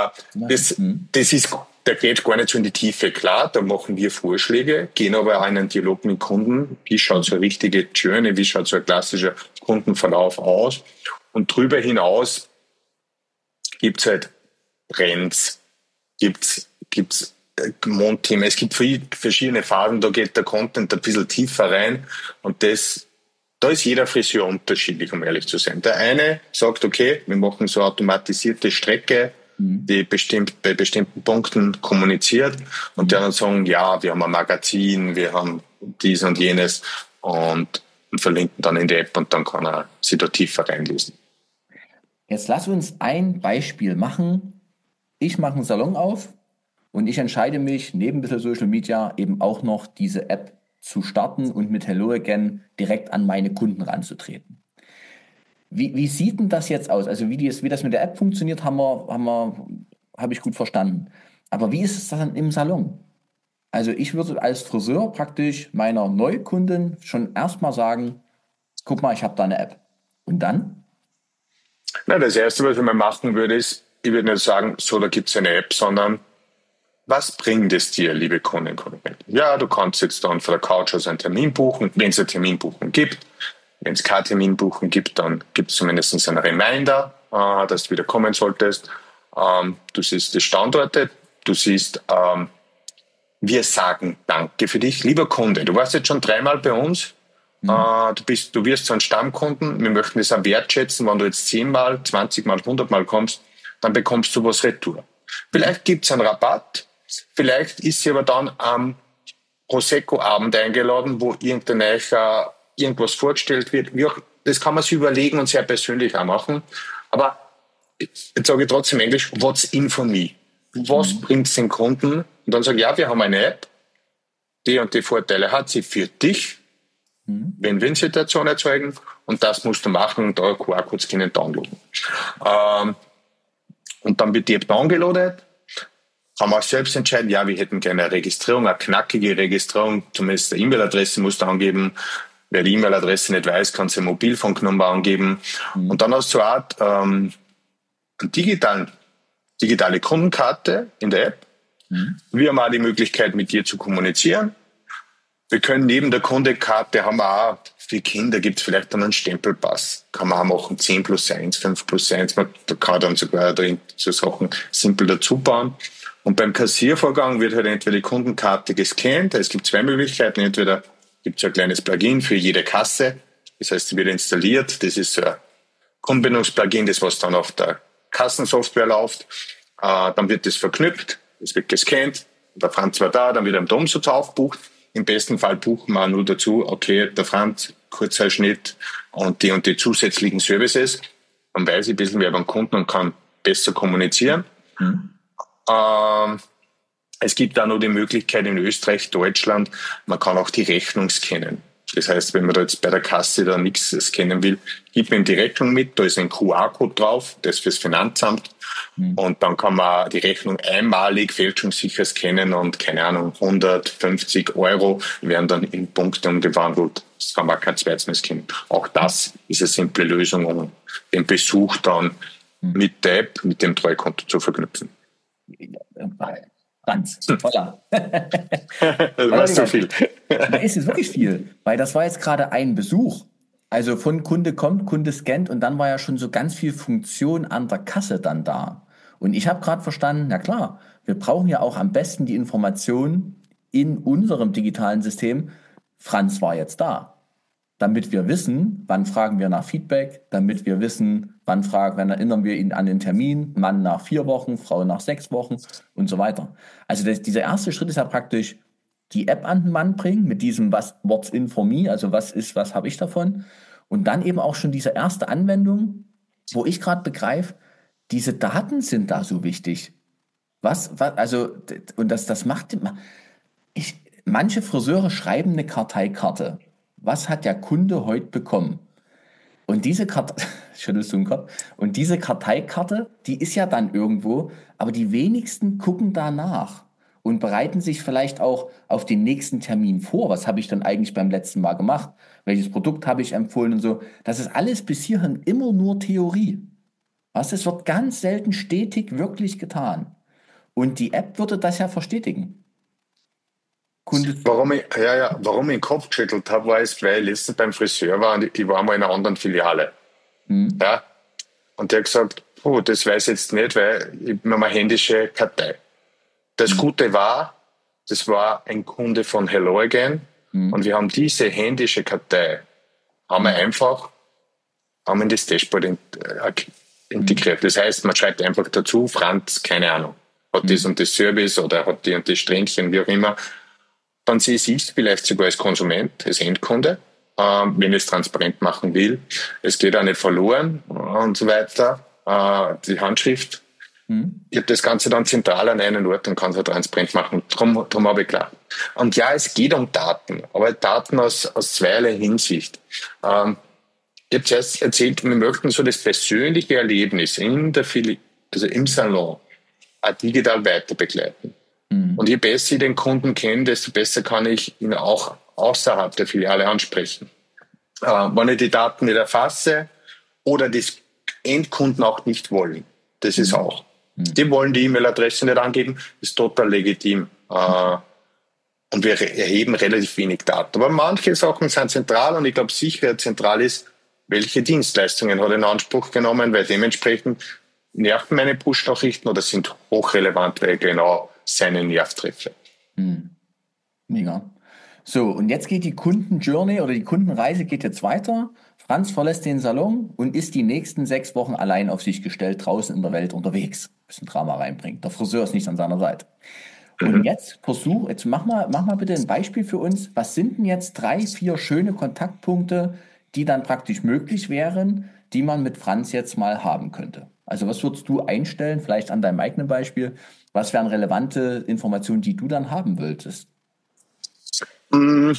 Das ist, der geht gar nicht so in die Tiefe. Klar, da machen wir Vorschläge, gehen aber auch in einen Dialog mit Kunden. Wie schaut so eine richtige Journey, wie schaut so ein klassischer Kundenverlauf aus? Und darüber hinaus gibt's halt Trends, gibt's Mondthema. Es gibt verschiedene Phasen, da geht der Content ein bisschen tiefer rein und da ist jeder Friseur unterschiedlich, um ehrlich zu sein. Der eine sagt, okay, wir machen so automatisierte Strecke, die bei bestimmten Punkten kommuniziert und die anderen sagen, ja, wir haben ein Magazin, wir haben dies und jenes und verlinken dann in die App und dann kann er sich da tiefer reinlesen. Jetzt lass uns ein Beispiel machen. Ich mache einen Salon auf und ich entscheide mich, neben ein bisschen Social Media eben auch noch diese App zu starten und mit Hello Again direkt an meine Kunden ranzutreten. Wie sieht denn das jetzt aus? Also wie das mit der App funktioniert, habe ich gut verstanden. Aber wie ist es dann im Salon? Also ich würde als Friseur praktisch meiner Neukundin schon erstmal sagen, guck mal, ich habe da eine App. Und dann? Na, das Erste, was ich mal machen würde, ist, ich würde nicht sagen, so, da gibt's eine App, sondern was bringt es dir, liebe Kunden? Ja, du kannst jetzt dann von der Couch aus einen Termin buchen, wenn es eine Terminbuchung gibt. Wenn es keine Terminbuchung gibt, dann gibt es zumindest einen Reminder, dass du wieder kommen solltest. Du siehst die Standorte, du siehst, wir sagen Danke für dich. Lieber Kunde, du warst jetzt schon 3-mal bei uns. Du wirst zu einem Stammkunden. Wir möchten es auch wertschätzen, wenn du jetzt 10-mal, 20-mal, 100-mal kommst, dann bekommst du was retour. Vielleicht gibt's einen Rabatt. Vielleicht ist sie aber dann am Prosecco-Abend eingeladen, wo irgendwas vorgestellt wird. Das kann man sich überlegen und sehr persönlich auch machen. Aber jetzt sage ich trotzdem Englisch, what's in for me? Was bringt's den Kunden? Und dann sage ich, ja, wir haben eine App, die und die Vorteile hat sie für dich, Win-Win-Situation erzeugen und das musst du machen und da QR-Codes können downloaden. Und dann wird die App downgeloadet, kann man auch selbst entscheiden, ja, wir hätten gerne eine Registrierung, eine knackige Registrierung, zumindest eine E-Mail-Adresse musst du angeben. Wer die E-Mail-Adresse nicht weiß, kann seine Mobilfunknummer angeben. Und dann hast du eine Art eine digitale Kundenkarte in der App. Wir haben auch die Möglichkeit, mit dir zu kommunizieren. Wir können neben der Kundekarte haben wir auch, für Kinder gibt es vielleicht dann einen Stempelpass. Kann man auch machen, 10+1, 5+1. Da kann dann sogar so Sachen simpel dazu bauen. Und beim Kassiervorgang wird halt entweder die Kundenkarte gescannt. Es gibt 2 Möglichkeiten. Entweder gibt es ein kleines Plugin für jede Kasse. Das heißt, sie wird installiert. Das ist so ein Kundenbindungsplugin, das was dann auf der Kassensoftware läuft. Dann wird das verknüpft. Es wird gescannt. Der Franz war da, dann wird er im Umsatz aufgebucht. Im besten Fall buchen wir nur dazu, okay, der Franz, Kurzhaarschnitt und die zusätzlichen Services. Dann weiß ich ein bisschen mehr beim Kunden und kann besser kommunizieren. Es gibt da noch die Möglichkeit in Österreich, Deutschland, man kann auch die Rechnung scannen. Das heißt, wenn man da jetzt bei der Kasse da nichts scannen will, gibt man ihm die Rechnung mit, da ist ein QR-Code drauf, das fürs Finanzamt. Und dann kann man die Rechnung einmalig fälschungssicher scannen und, keine Ahnung, 150 € werden dann in Punkte umgewandelt. Das kann man kein zweites mehr scannen. Auch das ist eine simple Lösung, um den Besuch dann mit der App, mit dem Treukonto zu verknüpfen. Franz, voilà. Das war zu viel. Da ist es wirklich viel, weil das war jetzt gerade ein Besuch. Also von Kunde kommt, Kunde scannt und dann war ja schon so ganz viel Funktion an der Kasse dann da. Und ich habe gerade verstanden, na klar, wir brauchen ja auch am besten die Information in unserem digitalen System, Franz war jetzt da. Damit wir wissen, wann fragen wir nach Feedback, damit wir wissen, wann erinnern wir ihn an den Termin, Mann nach 4 Wochen, Frau nach 6 Wochen und so weiter. Also dieser erste Schritt ist ja praktisch die App an den Mann bringen mit diesem what's in for me, also was habe ich davon? Und dann eben auch schon diese erste Anwendung, wo ich gerade begreife, diese Daten sind da so wichtig. Und das macht, manche Friseure schreiben eine Karteikarte. Was hat der Kunde heute bekommen? Und diese schüttelst du den Kopf? Und diese Karteikarte, die ist ja dann irgendwo, aber die wenigsten gucken danach. und bereiten sich vielleicht auch auf den nächsten Termin vor. Was habe ich dann eigentlich beim letzten Mal gemacht? Welches Produkt habe ich empfohlen und so. Das ist alles bis hierhin immer nur Theorie. Was? Es wird ganz selten stetig wirklich getan. Und die App würde das ja verstetigen. Kunde, Warum ich den Kopf geschüttelt habe, war es, weil ich letztens beim Friseur war und ich war mal in einer anderen Filiale. hm, Ja, und der hat gesagt, puh, das weiß ich jetzt nicht, weil ich habe eine händische Kartei. Das hm, Gute war, das war ein Kunde von Hello Again und hm, wir haben diese händische Kartei, haben wir hm, einfach, haben in das Dashboard hm, integriert. Das heißt, man schreibt einfach dazu, Franz, keine Ahnung, hat das hm, und das Service oder hat die und das Strähnchen, wie auch immer. Dann sehe ich es vielleicht sogar als Konsument, als Endkunde, wenn ich es transparent machen will. Es geht auch nicht verloren und so weiter. Die Handschrift. hm, Ich habe das Ganze dann zentral an einen Ort und kann es halt transparent machen. Drum habe ich klar. Und ja, es geht um Daten, aber Daten aus zweierlei Hinsicht. Ich habe zuerst erzählt, wir möchten so das persönliche Erlebnis in der also im Salon, auch digital weiter begleiten. Und hm, je besser ich den Kunden kenne, desto besser kann ich ihn auch außerhalb der Filiale ansprechen. Wenn ich die Daten nicht erfasse oder das Endkunden auch nicht wollen, das ist hm, auch. hm, Die wollen die E-Mail-Adresse nicht angeben, ist total legitim. Und wir erheben relativ wenig Daten. Aber manche Sachen sind zentral und ich glaube, sicher zentral ist, welche Dienstleistungen hat er in Anspruch genommen, weil dementsprechend nerven meine Push-Nachrichten oder sind hochrelevant, weil ich genau seinen Nerv treffe. hm. Mega. So, und jetzt geht die Kundenjourney oder die Kundenreise geht jetzt weiter. Franz verlässt den Salon und ist die nächsten 6 Wochen allein auf sich gestellt, draußen in der Welt unterwegs. Bisschen Drama reinbringt. Der Friseur ist nicht an seiner Seite. Und Mhm. jetzt mach mal bitte ein Beispiel für uns. Was sind denn jetzt 3, 4 schöne Kontaktpunkte, die dann praktisch möglich wären, die man mit Franz jetzt mal haben könnte? Also was würdest du einstellen, vielleicht an deinem eigenen Beispiel? Was wären relevante Informationen, die du dann haben wolltest? Mm,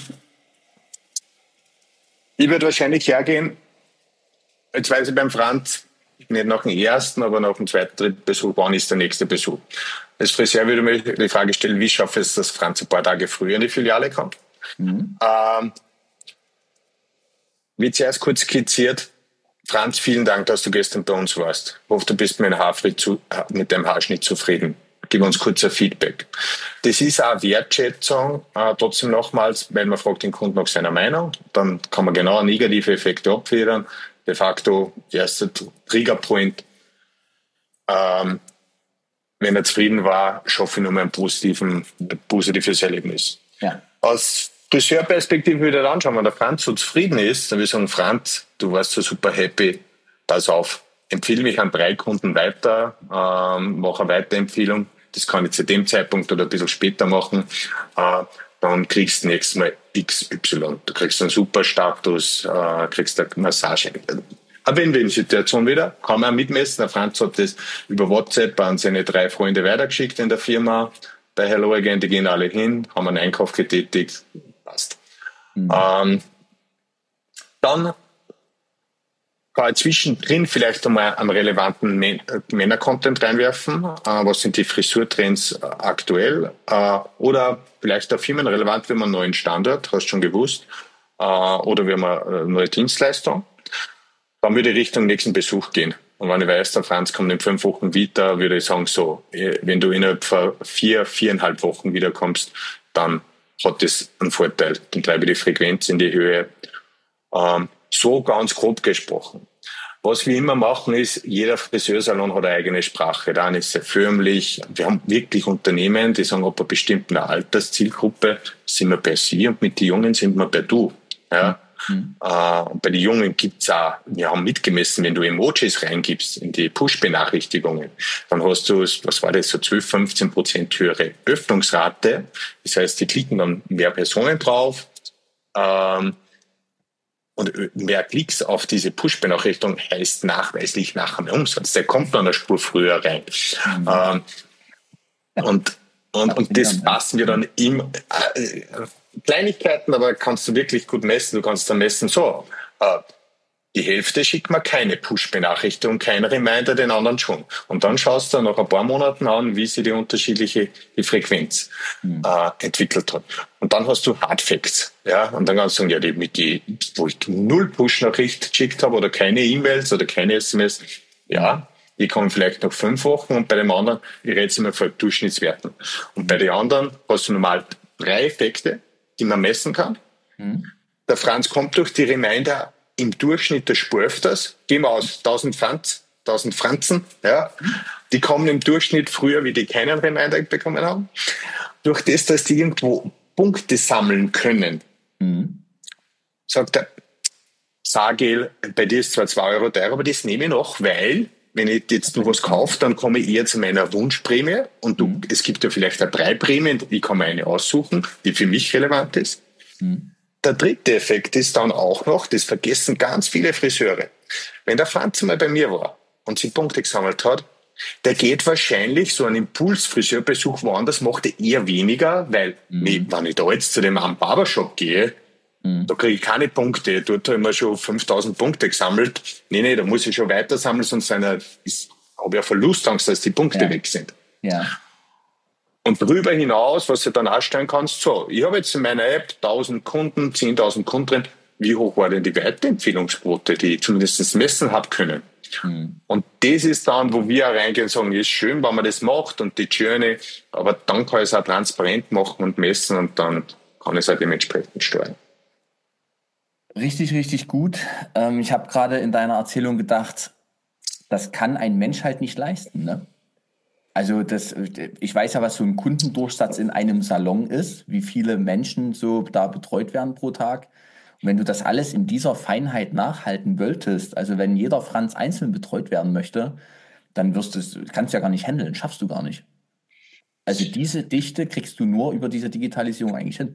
Ich würde wahrscheinlich hergehen, jetzt weiß ich beim Franz, nicht nach dem ersten, aber nach dem zweiten, dritten Besuch, wann ist der nächste Besuch? Als Friseur würde ich mir die Frage stellen, wie schaffe ich es, dass Franz ein paar Tage früher in die Filiale kommt? Mhm. Ähm, Wie zuerst kurz skizziert, Franz, vielen Dank, dass du gestern bei uns warst. Ich hoffe, du bist mit deinem Haarschnitt zufrieden. Gib uns kurz ein Feedback. Das ist auch eine Wertschätzung, trotzdem nochmals, weil man fragt den Kunden nach seiner Meinung. Dann kann man genau negative Effekte abfedern. De facto, erster Triggerpoint, ähm, wenn er zufrieden war, schaffe ich nur mal ein positives Erlebnis. Ja. Aus Friseurperspektive würde ich dann anschauen, wenn der Franz so zufrieden ist, dann würde ich sagen, Franz, du warst so super happy, pass auf, empfehle mich an 3 Kunden weiter, mache eine Weiterempfehlung, das kann ich zu dem Zeitpunkt oder ein bisschen später machen, dann kriegst du nächstes Mal XY. Du kriegst einen super Status, kriegst eine Massage. Eine Win-Win-Situation wieder, kann man auch mitmessen. Der Franz hat das über WhatsApp an seine 3 Freunde weitergeschickt in der Firma. Bei Hello Again, die gehen alle hin, haben einen Einkauf getätigt, passt. Mhm. Ähm, Dann kann ich zwischendrin vielleicht einmal einen relevanten Männer-Content reinwerfen. Was sind die Frisurtrends aktuell? Oder vielleicht auch firmenrelevant, wenn man einen neuen Standort, hast du schon gewusst, oder wir haben eine neue Dienstleistung. Dann würde ich Richtung nächsten Besuch gehen. Und wenn ich weiß, der Franz kommt in 5 Wochen wieder, würde ich sagen, so, wenn du innerhalb von 4,5 Wochen wiederkommst, dann hat das einen Vorteil. Dann treibe ich die Frequenz in die Höhe. So ganz grob gesprochen. Was wir immer machen ist, jeder Friseursalon hat eine eigene Sprache. Der eine ist sehr förmlich. Wir haben wirklich Unternehmen, die sagen, ab einer bestimmten Alterszielgruppe sind wir bei Sie und mit den Jungen sind wir bei Du. Ja. Mhm. Und bei den Jungen gibt's auch, wir haben mitgemessen, wenn du Emojis reingibst in die Push-Benachrichtigungen, dann hast du, was war das, so 12-15% höhere Öffnungsrate. Das heißt, die klicken dann mehr Personen drauf, und mehr Klicks auf diese Push-Benachrichtigung heißt nachweislich nachher mehr Umsatz. Der kommt dann eine Spur früher rein. Mhm. Ähm, und, und das Faszinierend, passen wir ja. dann Kleinigkeiten, aber kannst du wirklich gut messen. Du kannst dann messen, so, Die Hälfte schickt mir keine Push-Benachrichtigung, kein Reminder, den anderen schon. Und dann schaust du nach ein paar Monaten an, wie sich die Frequenz entwickelt hat. Und dann hast du Hard Facts. Ja? Und dann kannst du sagen, ja, wo ich null Push-Nachricht geschickt habe oder keine E-Mails oder keine SMS, ja, die kommen vielleicht nach 5 Wochen und bei dem anderen, ich rede jetzt immer von Durchschnittswerten. Und bei den anderen hast du normal 3 Effekte, die man messen kann. Der Franz kommt durch die Reminder im Durchschnitt der Spur öfters. Gehen wir aus 1000 Franzen, ja. Die kommen im Durchschnitt früher, wie die keinen Reminder bekommen haben. Durch das, dass die irgendwo Punkte sammeln können, sagt er, Sagel, bei dir ist zwar 2 Euro teurer, aber das nehme ich noch, weil, wenn ich jetzt noch was kaufe, dann komme ich eher zu meiner Wunschprämie und es gibt ja vielleicht eine 3 Prämien, ich kann mir eine aussuchen, die für mich relevant ist. Der dritte Effekt ist dann auch noch, das vergessen ganz viele Friseure. Wenn der Franz mal bei mir war und sich Punkte gesammelt hat, der geht wahrscheinlich so einen Impulsfriseurbesuch woanders, macht er eher weniger, weil, wenn ich da jetzt zu dem am Barbershop gehe, da kriege ich keine Punkte. Dort habe ich mir schon 5000 Punkte gesammelt. Nee, da muss ich schon weiter sammeln, sonst habe ich ja Verlustangst, dass die Punkte weg sind. Ja. Und darüber hinaus, was du dann ausstellen kannst, so, ich habe jetzt in meiner App 1000 Kunden, 10.000 Kunden drin. Wie hoch war denn die Weiterempfehlungsquote, die ich zumindest messen habe können? Und das ist dann, wo wir reingehen und sagen, ist schön, wenn man das macht und die Journey, aber dann kann ich es auch transparent machen und messen und dann kann ich es auch dementsprechend steuern. Richtig, richtig gut. Ich habe gerade in deiner Erzählung gedacht, das kann ein Mensch halt nicht leisten, ne? Also ich weiß ja, was so ein Kundendurchsatz in einem Salon ist, wie viele Menschen so da betreut werden pro Tag. Und wenn du das alles in dieser Feinheit nachhalten wolltest, also wenn jeder Franz einzeln betreut werden möchte, dann kannst du ja gar nicht handeln, schaffst du gar nicht. Also diese Dichte kriegst du nur über diese Digitalisierung eigentlich hin.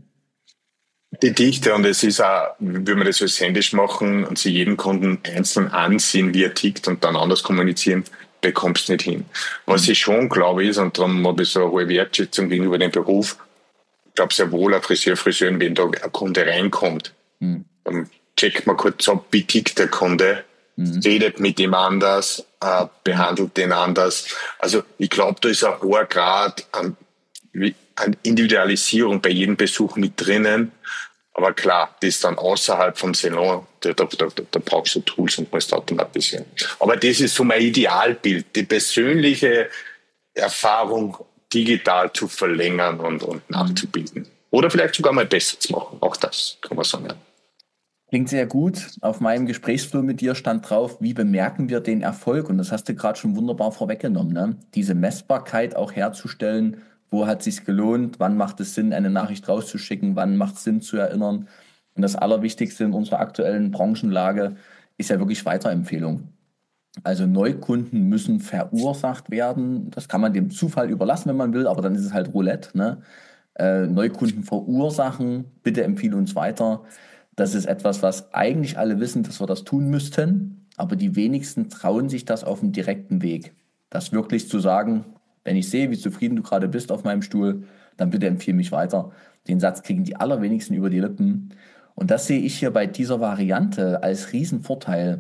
Die Dichte, und es ist auch, wenn wir das alles händisch machen und sie jeden Kunden einzeln ansehen, wie er tickt und dann anders kommunizieren, bekommst du nicht hin. Was ich schon glaube ist, und darum habe ich so eine hohe Wertschätzung gegenüber dem Beruf, ich glaube sehr wohl ein Friseurin, wenn da ein Kunde reinkommt, dann checkt man kurz ab, wie tickt der Kunde, redet mit ihm anders, behandelt den anders. Also ich glaube, da ist ein hoher Grad an Individualisierung bei jedem Besuch mit drinnen. Aber klar, das ist dann außerhalb vom Salon, da brauchst du Tools und musst automatisieren. Aber das ist so mein Idealbild, die persönliche Erfahrung digital zu verlängern und nachzubilden. Oder vielleicht sogar mal besser zu machen. Auch das kann man sagen. Ja. Klingt sehr gut. Auf meinem Gesprächsflow mit dir stand drauf, wie bemerken wir den Erfolg? Und das hast du gerade schon wunderbar vorweggenommen, ne? Diese Messbarkeit auch herzustellen. Wo hat es sich gelohnt? Wann macht es Sinn, eine Nachricht rauszuschicken? Wann macht es Sinn zu erinnern? Und das Allerwichtigste in unserer aktuellen Branchenlage ist ja wirklich Weiterempfehlung. Also Neukunden müssen verursacht werden. Das kann man dem Zufall überlassen, wenn man will, aber dann ist es halt Roulette, ne? Neukunden verursachen, bitte empfehle uns weiter. Das ist etwas, was eigentlich alle wissen, dass wir das tun müssten, aber die wenigsten trauen sich das auf dem direkten Weg. Das wirklich zu sagen, wenn ich sehe, wie zufrieden du gerade bist auf meinem Stuhl, dann bitte empfehle mich weiter. Den Satz kriegen die allerwenigsten über die Lippen. Und das sehe ich hier bei dieser Variante als Riesenvorteil.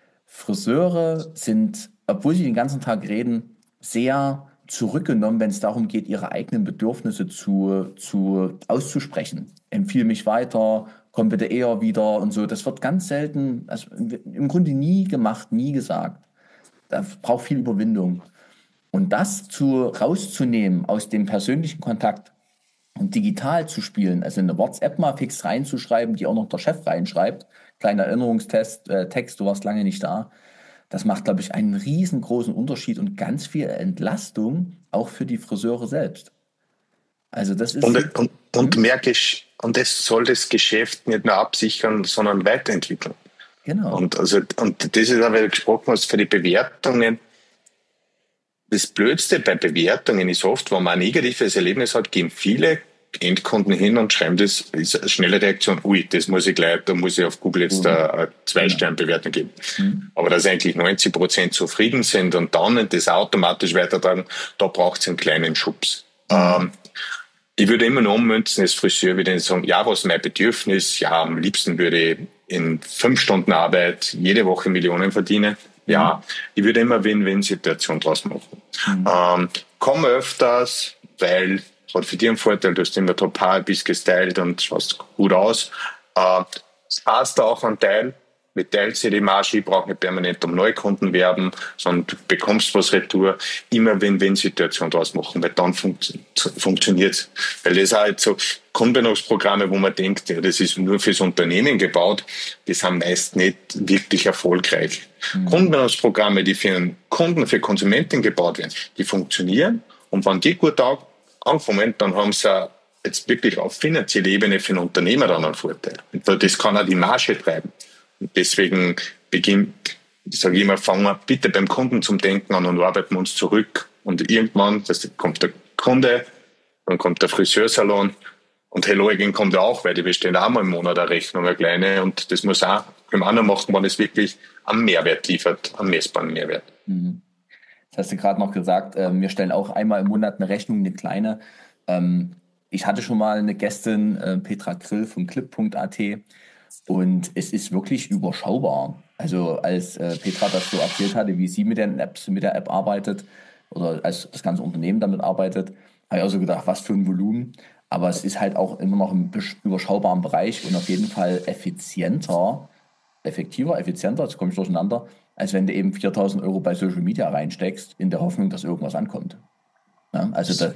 Friseure sind, obwohl sie den ganzen Tag reden, sehr zurückgenommen, wenn es darum geht, ihre eigenen Bedürfnisse auszusprechen. Empfehle mich weiter, komm bitte eher wieder und so. Das wird ganz selten, also im Grunde nie gemacht, nie gesagt. Das braucht viel Überwindung. Und das rauszunehmen aus dem persönlichen Kontakt und digital zu spielen, also eine WhatsApp mal fix reinzuschreiben, die auch noch der Chef reinschreibt, kleiner Erinnerungstest, Text, du warst lange nicht da, das macht, glaube ich, einen riesengroßen Unterschied und ganz viel Entlastung auch für die Friseure selbst. Also das ist... Und merke ich, und das soll das Geschäft nicht nur absichern, sondern weiterentwickeln. Genau. Und das ist auch, weil du gesprochen hast, für die Bewertungen. Das Blödste bei Bewertungen ist oft, wenn man ein negatives Erlebnis hat, gehen viele Endkunden hin und schreiben das, ist eine schnelle Reaktion, ui, das muss ich gleich, da muss ich auf Google jetzt eine 2-Sterne-Bewertung geben. Aber dass eigentlich 90% zufrieden sind und dann das automatisch weitertragen, da braucht es einen kleinen Schubs. Ich würde immer noch ummünzen als Friseur, würde ich sagen, ja, was mein Bedürfnis, ja, am liebsten würde in 5 Stunden Arbeit jede Woche Millionen verdiene. Ja, ich würde immer Win-Win-Situation draus machen. Komm öfters, weil hat für dich einen Vorteil, du hast immer top Haar, bist gestylt und schaust gut aus. Es passt auch ein Teil, mit Teil sich die Marge, ich brauche nicht permanent um Neukunden werben, sondern du bekommst was retour, immer Win-Win-Situation draus machen, weil dann funktioniert's. Weil das halt so Kundenbindungsprogramme, wo man denkt, ja, das ist nur fürs Unternehmen gebaut, die sind meist nicht wirklich erfolgreich. Kundenbindungsprogramme, die für einen Kunden, für Konsumenten gebaut werden, die funktionieren und wenn die gut anfangen, dann haben sie jetzt wirklich auf finanzieller Ebene für einen Unternehmer dann einen Vorteil. Und das kann auch die Marge treiben. Und deswegen sage ich immer, fangen wir bitte beim Kunden zum Denken an und arbeiten uns zurück. Und irgendwann, kommt der Kunde, dann kommt der Friseursalon und Hello Again kommt ja auch, weil die bestellen auch mal im Monat eine Rechnung, eine kleine. Und das muss auch beim anderen machen, wenn es wirklich einen Mehrwert liefert, einen messbaren Mehrwert. Das hast du gerade noch gesagt, wir stellen auch einmal im Monat eine Rechnung, eine kleine. Ich hatte schon mal eine Gästin, Petra Grill von clip.at, und es ist wirklich überschaubar. Also als Petra das so erzählt hatte, wie sie mit der App arbeitet oder als das ganze Unternehmen damit arbeitet, habe ich auch so gedacht, was für ein Volumen. Aber es ist halt auch immer noch im überschaubaren Bereich und auf jeden Fall effektiver, jetzt komme ich durcheinander, als wenn du eben 4.000 Euro bei Social Media reinsteckst, in der Hoffnung, dass irgendwas ankommt. Ja, also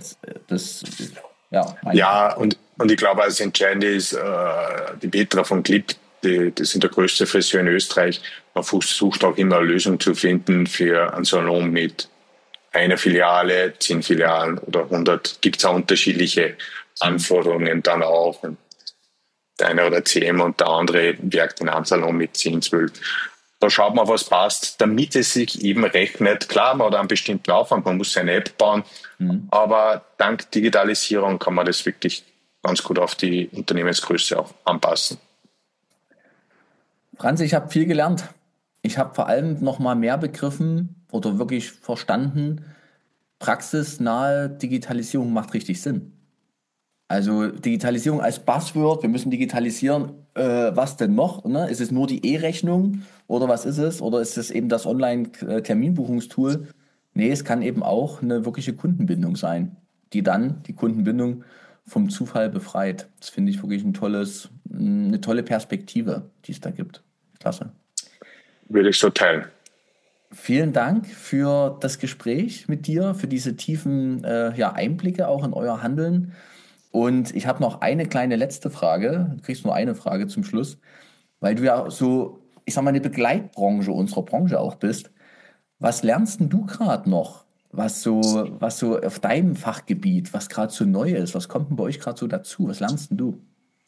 Ja, und ich glaube, das Entscheidende ist, die Petra von Clip, das sind der größte Friseur in Österreich. Man versucht auch immer eine Lösung zu finden für einen Salon mit einer Filiale, 10 Filialen oder 100. Gibt es auch unterschiedliche Anforderungen dann auch. Der eine oder 10 und der andere werkt in einem Salon mit 10, 12. Da schaut man, was passt, damit es sich eben rechnet. Klar, man hat einen bestimmten Aufwand, man muss seine App bauen, aber dank Digitalisierung kann man das wirklich ganz gut auf die Unternehmensgröße auch anpassen. Franz, ich habe viel gelernt. Ich habe vor allem noch mal mehr begriffen oder wirklich verstanden, praxisnahe Digitalisierung macht richtig Sinn. Also Digitalisierung als Buzzword, wir müssen digitalisieren, was denn noch? Ne? Ist es nur die E-Rechnung oder was ist es? Oder ist es eben das Online-Terminbuchungstool? Nee, es kann eben auch eine wirkliche Kundenbindung sein, die dann die Kundenbindung vom Zufall befreit. Das finde ich wirklich eine tolle Perspektive, die es da gibt. Klasse. Würde ich so teilen. Vielen Dank für das Gespräch mit dir, für diese tiefen Einblicke auch in euer Handeln. Und ich habe noch eine kleine letzte Frage. Du kriegst nur eine Frage zum Schluss, weil du ja so, ich sag mal, eine Begleitbranche unserer Branche auch bist. Was lernst denn du gerade noch, was so auf deinem Fachgebiet, was gerade so neu ist? Was kommt denn bei euch gerade so dazu? Was lernst denn du?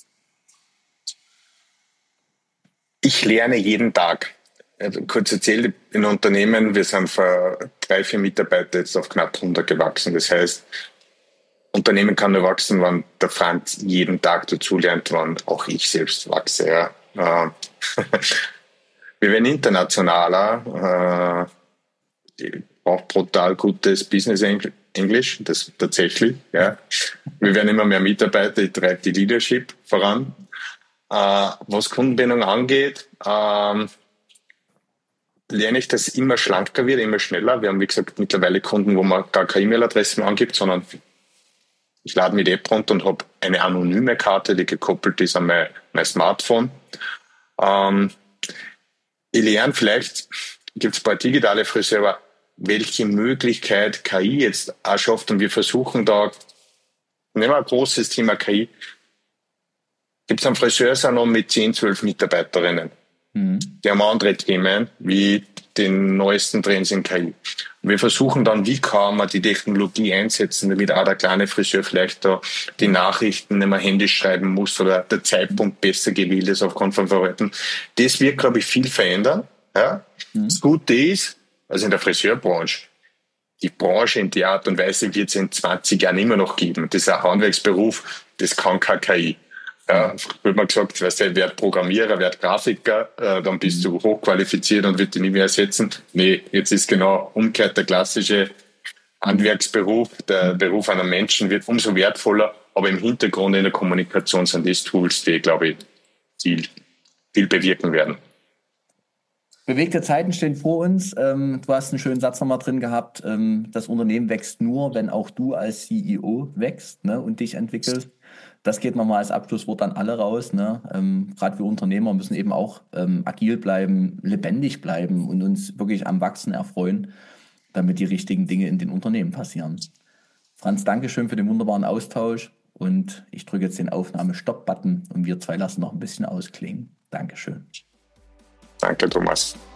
Ich lerne jeden Tag. Kurz erzählt, in Unternehmen, wir sind von 3, 4 Mitarbeiter jetzt auf knapp 100 gewachsen. Das heißt, Unternehmen kann nur wachsen, wenn der Franz jeden Tag dazulernt, wenn auch ich selbst wachse. Ja. Wir werden internationaler, auch brutal gutes Business Englisch, das tatsächlich. Ja. Wir werden immer mehr Mitarbeiter, ich treibe die Leadership voran. Was Kundenbindung angeht, lerne ich, dass es immer schlanker wird, immer schneller. Wir haben, wie gesagt, mittlerweile Kunden, wo man gar keine E-Mail-Adresse mehr angibt, sondern ich lade mir die App runter und habe eine anonyme Karte, die gekoppelt ist an mein Smartphone. Ich lerne, vielleicht gibt es ein paar digitale Friseure, welche Möglichkeit KI jetzt auch schafft. Und wir versuchen da, nehmen wir ein großes Thema KI, gibt es einen Friseursalon mit 10, 12 Mitarbeiterinnen. Die haben andere Themen, wie den neuesten Trends in KI. Und wir versuchen dann, wie kann man die Technologie einsetzen, damit auch der kleine Friseur vielleicht da die Nachrichten nicht mehr händisch schreiben muss oder der Zeitpunkt besser gewählt ist aufgrund von Verhalten. Das wird, glaube ich, viel verändern. Ja? Das Gute ist, also in der Friseurbranche, die Branche in die Art und Weise wird es in 20 Jahren immer noch geben. Das ist ein Handwerksberuf, das kann keine KI. Ja, wird man gesagt, weißt du, werd Programmierer, werd Grafiker, dann bist du hochqualifiziert und wird dich nie mehr ersetzen. Nee, jetzt ist genau umgekehrt der klassische Handwerksberuf, der Beruf einer Menschen wird umso wertvoller, aber im Hintergrund in der Kommunikation sind das Tools, die, glaube ich, viel bewirken werden. Bewegte Zeiten stehen vor uns. Du hast einen schönen Satz nochmal drin gehabt. Das Unternehmen wächst nur, wenn auch du als CEO wächst, ne, und dich entwickelst. Das geht nochmal als Abschlusswort an alle raus. Ne? Gerade wir Unternehmer müssen eben auch agil bleiben, lebendig bleiben und uns wirklich am Wachsen erfreuen, damit die richtigen Dinge in den Unternehmen passieren. Franz, danke schön für den wunderbaren Austausch und ich drücke jetzt den Aufnahme-Stopp-Button und wir zwei lassen noch ein bisschen ausklingen. Dankeschön. Danke, Thomas.